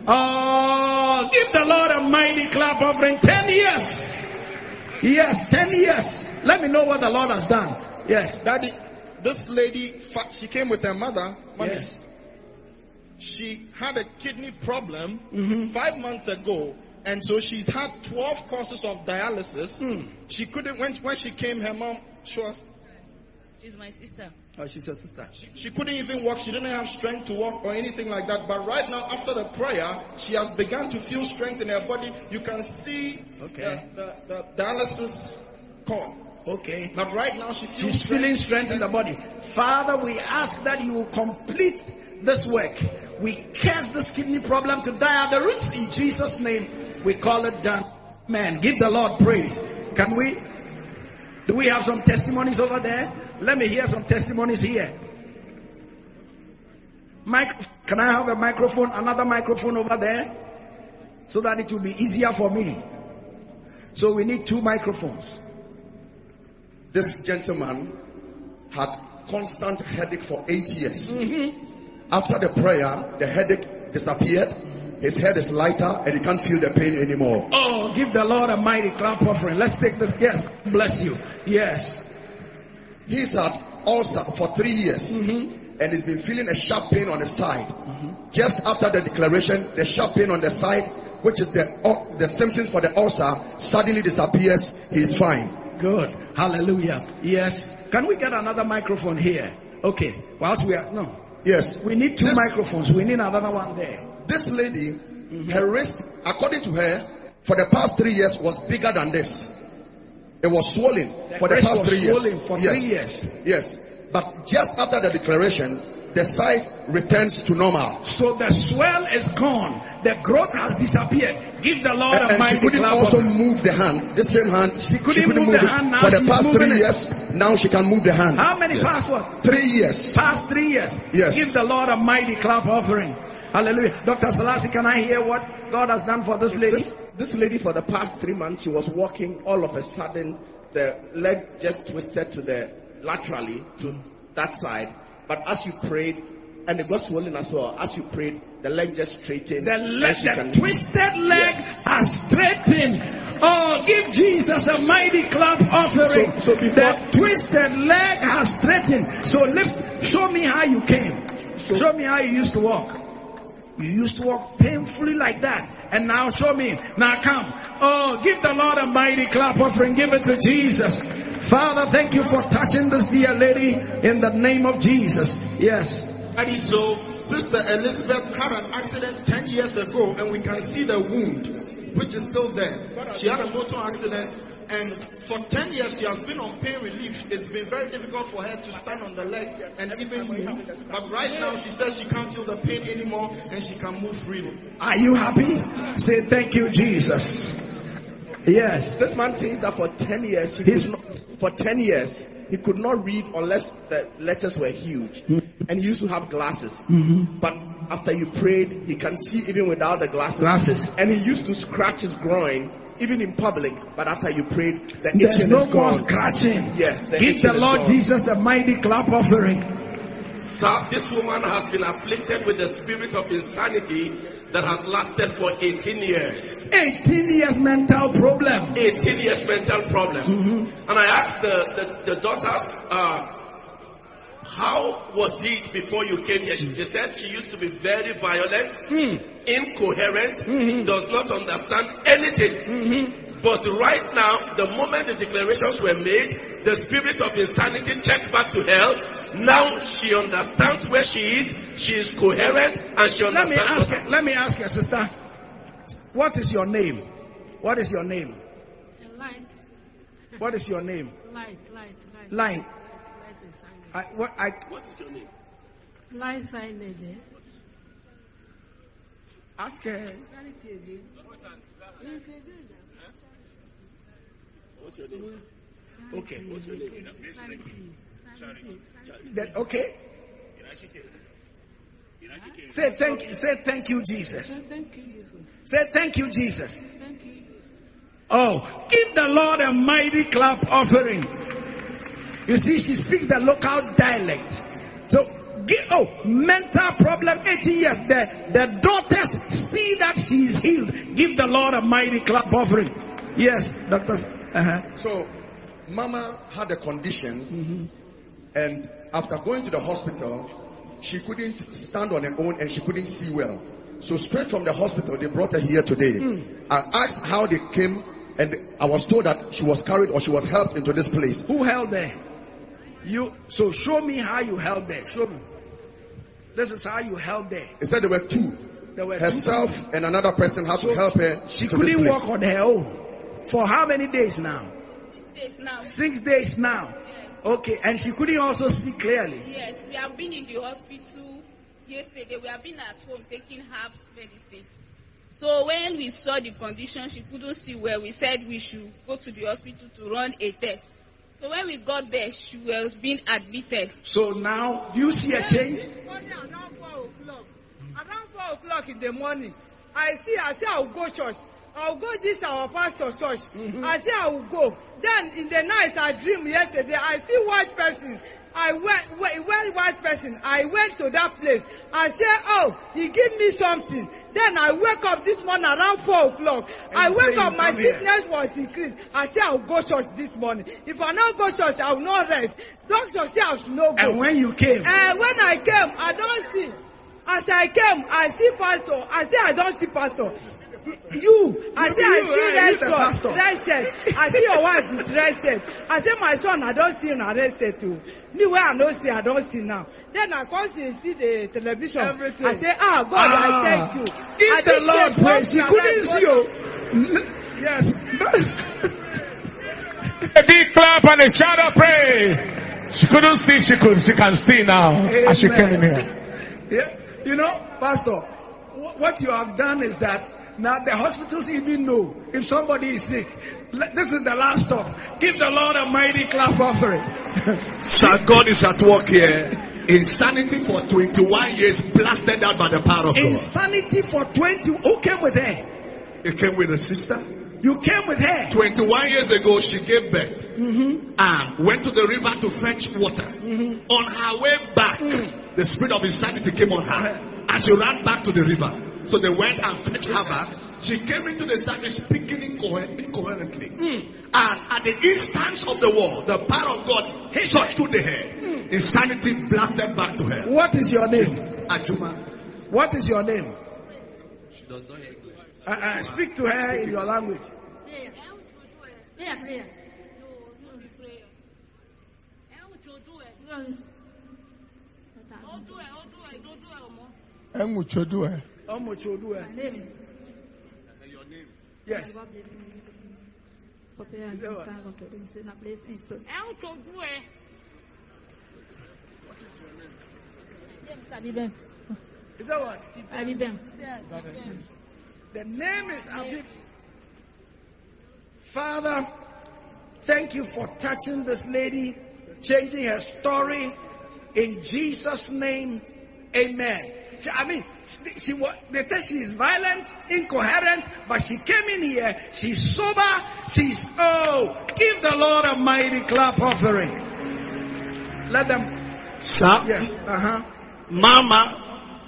[SPEAKER 3] Oh, give the Lord a mighty clap offering. Ten years. Yes, ten years. Let me know what the Lord has done. Yes.
[SPEAKER 2] Daddy, this lady, she came with her mother. Mommy.
[SPEAKER 3] Yes.
[SPEAKER 2] She had a kidney problem
[SPEAKER 3] Mm-hmm.
[SPEAKER 2] five months ago. And so she's had twelve courses of dialysis.
[SPEAKER 3] Mm.
[SPEAKER 2] She couldn't, when, when she came, her mom, she was,
[SPEAKER 15] She's my sister.
[SPEAKER 3] Oh, she's your sister.
[SPEAKER 2] She, she couldn't even walk. She didn't have strength to walk or anything like that. But right now, after the prayer, she has begun to feel strength in her body. You can see
[SPEAKER 3] Okay.
[SPEAKER 2] the, the, the dialysis cord.
[SPEAKER 3] Okay.
[SPEAKER 2] But right now, she feels
[SPEAKER 3] She's
[SPEAKER 2] strength.
[SPEAKER 3] feeling strength in the body. Father, we ask that you will complete this work. We curse this kidney problem to die at the roots in Jesus' name. We call it done. Man, give the Lord praise. Can we? Do we have some testimonies over there? Let me hear some testimonies here. Mic- can I have a microphone, another microphone over there? So that it will be easier for me. So we need two microphones.
[SPEAKER 10] This gentleman had constant headache for eight years.
[SPEAKER 3] Mm-hmm.
[SPEAKER 10] After the prayer, the headache disappeared. His head is lighter and he can't feel the pain anymore.
[SPEAKER 3] Oh, give the Lord a mighty clap offering. Let's take this. Yes, bless you. Yes.
[SPEAKER 10] He's had ulcer for three years.
[SPEAKER 3] Mm-hmm.
[SPEAKER 10] And he's been feeling a sharp pain on the side.
[SPEAKER 3] Mm-hmm.
[SPEAKER 10] Just after the declaration, the sharp pain on the side, which is the uh, the symptoms for the ulcer, suddenly disappears. He's fine.
[SPEAKER 3] Good. Hallelujah. Yes. Can we get another microphone here? Okay. Whilst we are, no.
[SPEAKER 10] Yes.
[SPEAKER 3] We need two
[SPEAKER 10] This-
[SPEAKER 3] microphones. We need another one there.
[SPEAKER 10] This lady, her wrist, according to her, for the past three years was bigger than this. It was swollen for the
[SPEAKER 3] wrist
[SPEAKER 10] past
[SPEAKER 3] was
[SPEAKER 10] three years.
[SPEAKER 3] swollen for
[SPEAKER 10] yes.
[SPEAKER 3] three years.
[SPEAKER 10] Yes. But just after the declaration, the size returns to normal.
[SPEAKER 3] So the swell is gone. The growth has disappeared. Give the Lord
[SPEAKER 10] And,
[SPEAKER 3] a
[SPEAKER 10] and she
[SPEAKER 3] mighty
[SPEAKER 10] couldn't
[SPEAKER 3] clap
[SPEAKER 10] also
[SPEAKER 3] offering.
[SPEAKER 10] move the hand. The same hand. She
[SPEAKER 3] couldn't move the
[SPEAKER 10] it.
[SPEAKER 3] hand, now
[SPEAKER 10] For the
[SPEAKER 3] she's
[SPEAKER 10] past
[SPEAKER 3] moving
[SPEAKER 10] three
[SPEAKER 3] it.
[SPEAKER 10] years, now she can move the hand.
[SPEAKER 3] How many
[SPEAKER 10] Yes.
[SPEAKER 3] past what?
[SPEAKER 10] Three years.
[SPEAKER 3] Past three years.
[SPEAKER 10] Yes.
[SPEAKER 3] Give the Lord a mighty clap offering. Hallelujah. Doctor Salasi, can I hear what God has done for this lady?
[SPEAKER 8] This, this lady for the past three months, she was walking. All of a sudden, the leg just twisted to the laterally to that side. But as you prayed, and it got swollen as well. As you prayed, the leg just straightened.
[SPEAKER 3] The leg,
[SPEAKER 8] and she
[SPEAKER 3] the
[SPEAKER 8] can-
[SPEAKER 3] twisted leg has straightened. Oh, give Jesus a mighty clap offering.
[SPEAKER 8] So- so before-
[SPEAKER 3] the twisted leg has straightened. So lift, show me how you came. Show me how you used to walk. You used to walk painfully like that. And now show me. Now come. Oh, give the Lord a mighty clap offering. Give it to Jesus. Father, thank you for touching this dear lady in the name of Jesus. Yes.
[SPEAKER 2] Daddy, so Sister Elizabeth had an accident ten years ago, and we can see the wound, which is still there. She had a motor accident
[SPEAKER 8] And for ten years, she has been on pain relief. It's been very difficult for her to stand on the leg and even move. But right now, she says she can't feel the pain anymore and she can move freely.
[SPEAKER 3] Are you happy? Say thank you, Jesus. Yes.
[SPEAKER 8] This man says that for ten years, he could not, for ten years, he could not read unless the letters were huge. Mm-hmm. And he used to have glasses. Mm-hmm. But after you prayed, he can see even without the glasses.
[SPEAKER 3] Glasses.
[SPEAKER 8] And he used to scratch his groin even in public, but after you prayed, the
[SPEAKER 3] There's
[SPEAKER 8] itching
[SPEAKER 3] no
[SPEAKER 8] is gone.
[SPEAKER 3] more scratching.
[SPEAKER 8] Yes, the
[SPEAKER 3] Give the Lord
[SPEAKER 8] gone.
[SPEAKER 3] Jesus a mighty clap offering.
[SPEAKER 16] Sir, this woman has been afflicted with the spirit of insanity that has lasted for eighteen years.
[SPEAKER 3] eighteen years mental problem.
[SPEAKER 16] eighteen years mental problem. Mm-hmm. And I asked the, the, the daughters, uh, how was it before you came here? They said she used to be very violent, mm. incoherent, mm-hmm. does not understand anything. Mm-hmm. But right now, the moment the declarations were made, the spirit of insanity checked back to hell. Now she understands where she is. She is coherent and she understands.
[SPEAKER 3] Let me ask her, let me ask her, sister. What is your name? What is your name?
[SPEAKER 17] Light.
[SPEAKER 3] What is your name?
[SPEAKER 17] Light, light, light.
[SPEAKER 3] Light. I, what, I,
[SPEAKER 16] what is your name?
[SPEAKER 17] Light signage.
[SPEAKER 3] Ask her.
[SPEAKER 16] What's your name?
[SPEAKER 3] Okay.
[SPEAKER 16] What's your name?
[SPEAKER 3] That, okay. Say thank you. Say thank you, Jesus. Say thank you, Jesus. Oh, give the Lord a mighty clap offering. You see, she speaks the local dialect. So, give, oh, mental problem, eighteen years. The, the daughters see that she is healed. Give the Lord a mighty clap offering. Yes, doctors. Uh-huh.
[SPEAKER 10] So, Mama had a condition, mm-hmm. and after going to the hospital, she couldn't stand on her own and she couldn't see well. So, straight from the hospital, they brought her here today. Mm. I asked how they came, and I was told that she was carried or she was helped into this place.
[SPEAKER 3] Who held her? You. So, show me how you held her. Show me. This is how you held her.
[SPEAKER 10] He said there were two.
[SPEAKER 3] There were
[SPEAKER 10] Herself
[SPEAKER 3] two.
[SPEAKER 10] and another person had so to help her.
[SPEAKER 3] She couldn't walk on her own. For how many days now?
[SPEAKER 18] Six days now.
[SPEAKER 3] Six days now. Okay, and she couldn't also see clearly.
[SPEAKER 18] Yes, we have been in the hospital yesterday. We have been at home taking herbs medicine. So when we saw the condition, she couldn't see well. We said we should go to the hospital to run a test. So when we got there, she was being admitted.
[SPEAKER 3] So now, do you see a change?
[SPEAKER 19] Around four o'clock. Around four o'clock in the morning, I see, I say I will go church. I will go this our pastor church. Mm-hmm. I say I will go. Then in the night I dream yesterday. I see white person. I went, went white person. I went to that place. I say, oh, he give me something. Then I wake up this morning around four o'clock. And I wake up, my sickness here. was increased. I say I will go church this morning. If I not go church, I will not rest. Doctor say I should not go.
[SPEAKER 3] And when you came?
[SPEAKER 19] Uh, when I came, I don't see. As I came, I see pastor. I say I don't see pastor. You, I say I see rested, rested. I see your wife is rested. I say my son, I don't see him arrested too. Me where I don't see, I don't see now. Then I come to see the television. Everything. I say, ah, God, ah, I thank you.
[SPEAKER 3] Give the Lord praise. She couldn't see you. Yes.
[SPEAKER 5] A big clap and a shout of praise. She couldn't see, she could, she can see now. Amen. As she came in here.
[SPEAKER 3] Yeah. You know, Pastor, what you have done is that now the hospitals even know if somebody is sick. This is the last stop. Give the Lord a mighty clap offering.
[SPEAKER 10] Sir, God is at work here. Insanity for twenty-one years blasted out by the power of God.
[SPEAKER 3] Insanity for twenty. Who came with her?
[SPEAKER 10] He came with a sister.
[SPEAKER 3] You came with her.
[SPEAKER 10] twenty-one years ago, she gave birth
[SPEAKER 3] mm-hmm.
[SPEAKER 10] and went to the river to fetch water.
[SPEAKER 3] Mm-hmm.
[SPEAKER 10] On her way back, mm. the spirit of insanity came on her, and she ran back to the river. So they went and fetched her back. She came into the service speaking incoher- incoherently. Mm. And at the instance of the war, the power of God surged through the hair. Mm. Insanity blasted back to her.
[SPEAKER 3] What is your name?
[SPEAKER 10] Ajuma.
[SPEAKER 3] What is your name?
[SPEAKER 10] She does not hear English.
[SPEAKER 3] Uh, uh, speak to her in your language.
[SPEAKER 17] Prayer, prayer.
[SPEAKER 1] Enguchodue.
[SPEAKER 3] Omochodue.
[SPEAKER 17] My name is.
[SPEAKER 10] Your name?
[SPEAKER 3] Yes.
[SPEAKER 19] Is that what?
[SPEAKER 3] Is that what? The name is Abib. Father, thank you for touching this lady, changing her story. In Jesus' name, amen. She, I mean, she was, they say she's violent, incoherent, but she came in here, she's sober, she's, oh, give the Lord a mighty clap offering. Let them.
[SPEAKER 10] Sir?
[SPEAKER 3] Yes, uh-huh.
[SPEAKER 10] Mama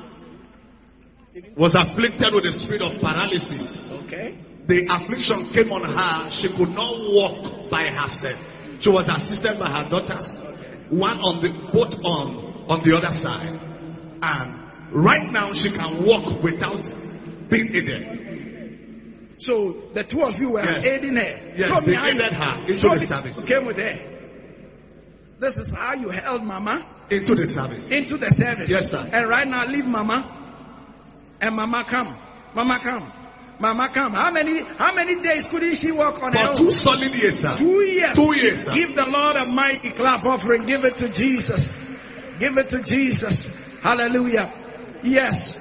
[SPEAKER 10] was afflicted with the spirit of paralysis.
[SPEAKER 3] Okay.
[SPEAKER 10] The affliction came on her. She could not walk by herself. She was assisted by her daughters. One on the, both on, on the other side. And right now she can walk without being aided.
[SPEAKER 3] So the two of you were
[SPEAKER 10] yes.
[SPEAKER 3] aiding her.
[SPEAKER 10] Yes,
[SPEAKER 3] Show
[SPEAKER 10] they
[SPEAKER 3] me how
[SPEAKER 10] aided
[SPEAKER 3] you,
[SPEAKER 10] her into
[SPEAKER 3] show
[SPEAKER 10] the
[SPEAKER 3] me,
[SPEAKER 10] service.
[SPEAKER 3] Came with her. This is how you held Mama.
[SPEAKER 10] Into the service.
[SPEAKER 3] Into the service.
[SPEAKER 10] Yes, sir.
[SPEAKER 3] And right now leave Mama. And Mama come. Mama come. Mama come. How many how many days couldn't she walk on
[SPEAKER 10] For
[SPEAKER 3] her own?
[SPEAKER 10] two solid years, sir.
[SPEAKER 3] Two years.
[SPEAKER 10] Two years, sir.
[SPEAKER 3] Give the Lord a mighty clap offering. Give it to Jesus. Give it to Jesus. Hallelujah. Yes.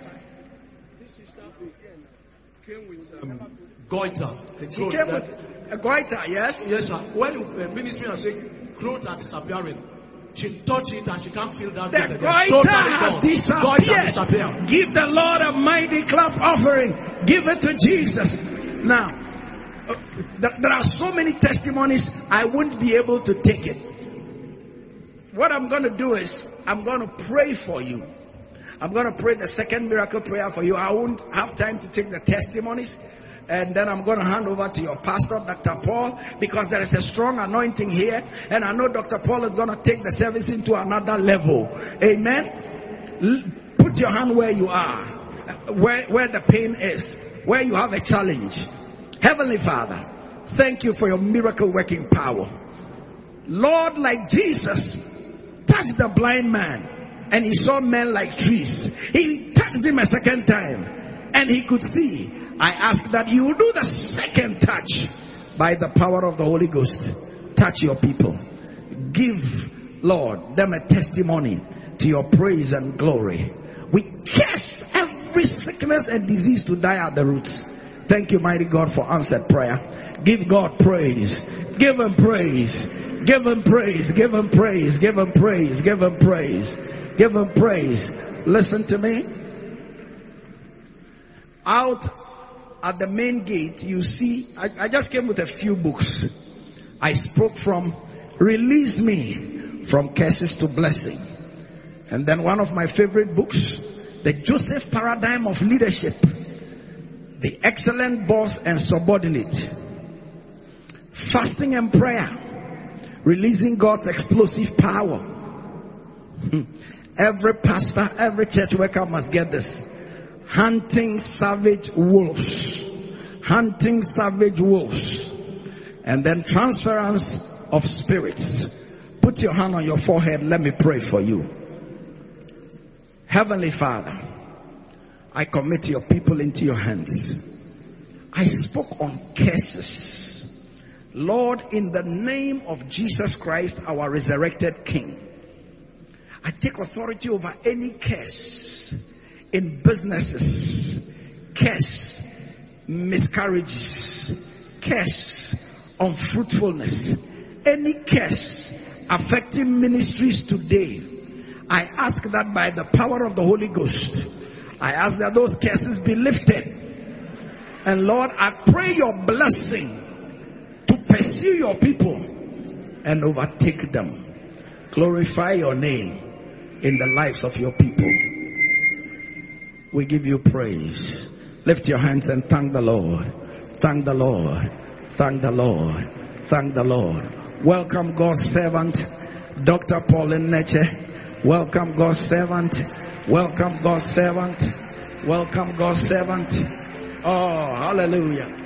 [SPEAKER 10] Goiter.
[SPEAKER 3] She came with a goiter, yes?
[SPEAKER 10] Yes, sir. When uh, ministry and saying growth are disappearing, she touched it and she can't feel that.
[SPEAKER 3] The goiter has disappeared. disappeared. Give the Lord a mighty clap offering. Give it to Jesus. Now, uh, th- there are so many testimonies, I won't be able to take it. What I'm going to do is, I'm going to pray for you. I'm going to pray the second miracle prayer for you. I won't have time to take the testimonies. And then I'm going to hand over to your pastor, Doctor Paul, because there is a strong anointing here. And I know Doctor Paul is going to take the service into another level. Amen. L- put your hand where you are, where, where the pain is, where you have a challenge. Heavenly Father, thank you for your miracle working power. Lord, like Jesus, touch the blind man and he saw men like trees. He touched him a second time and he could see. I ask that you will do the second touch by the power of the Holy Ghost. Touch your people. Give, Lord, them a testimony to your praise and glory. We curse every sickness and disease to die at the roots. Thank you, mighty God, for answered prayer. Give God praise. Give him praise. Give him praise. Give him praise. Give him praise. Give him praise. Give him praise. Listen to me. Out at the main gate, you see, I, I just came with a few books. I spoke from Release Me from Curses to Blessing. And then one of my favorite books, The Joseph Paradigm of Leadership. The Excellent Boss and Subordinate. Fasting and Prayer. Releasing God's Explosive Power. Every pastor, every church worker must get this. Hunting savage wolves. Hunting savage wolves. And then transference of spirits. Put your hand on your forehead. Let me pray for you. Heavenly Father, I commit your people into your hands. I spoke on curses. Lord, in the name of Jesus Christ, our resurrected King, I take authority over any curse in businesses, curse miscarriages, curse unfruitfulness, any curse affecting ministries today. I ask that by the power of the Holy Ghost, I ask that those curses be lifted. And Lord, I pray your blessing to pursue your people and overtake them. Glorify your name in the lives of your people. We give you praise. Lift your hands and thank the Lord. Thank the Lord. Thank the Lord. Thank the Lord. Welcome God's servant, Doctor Pauline Neche. Welcome God's servant. Welcome God's servant. Welcome God's servant. Oh, hallelujah.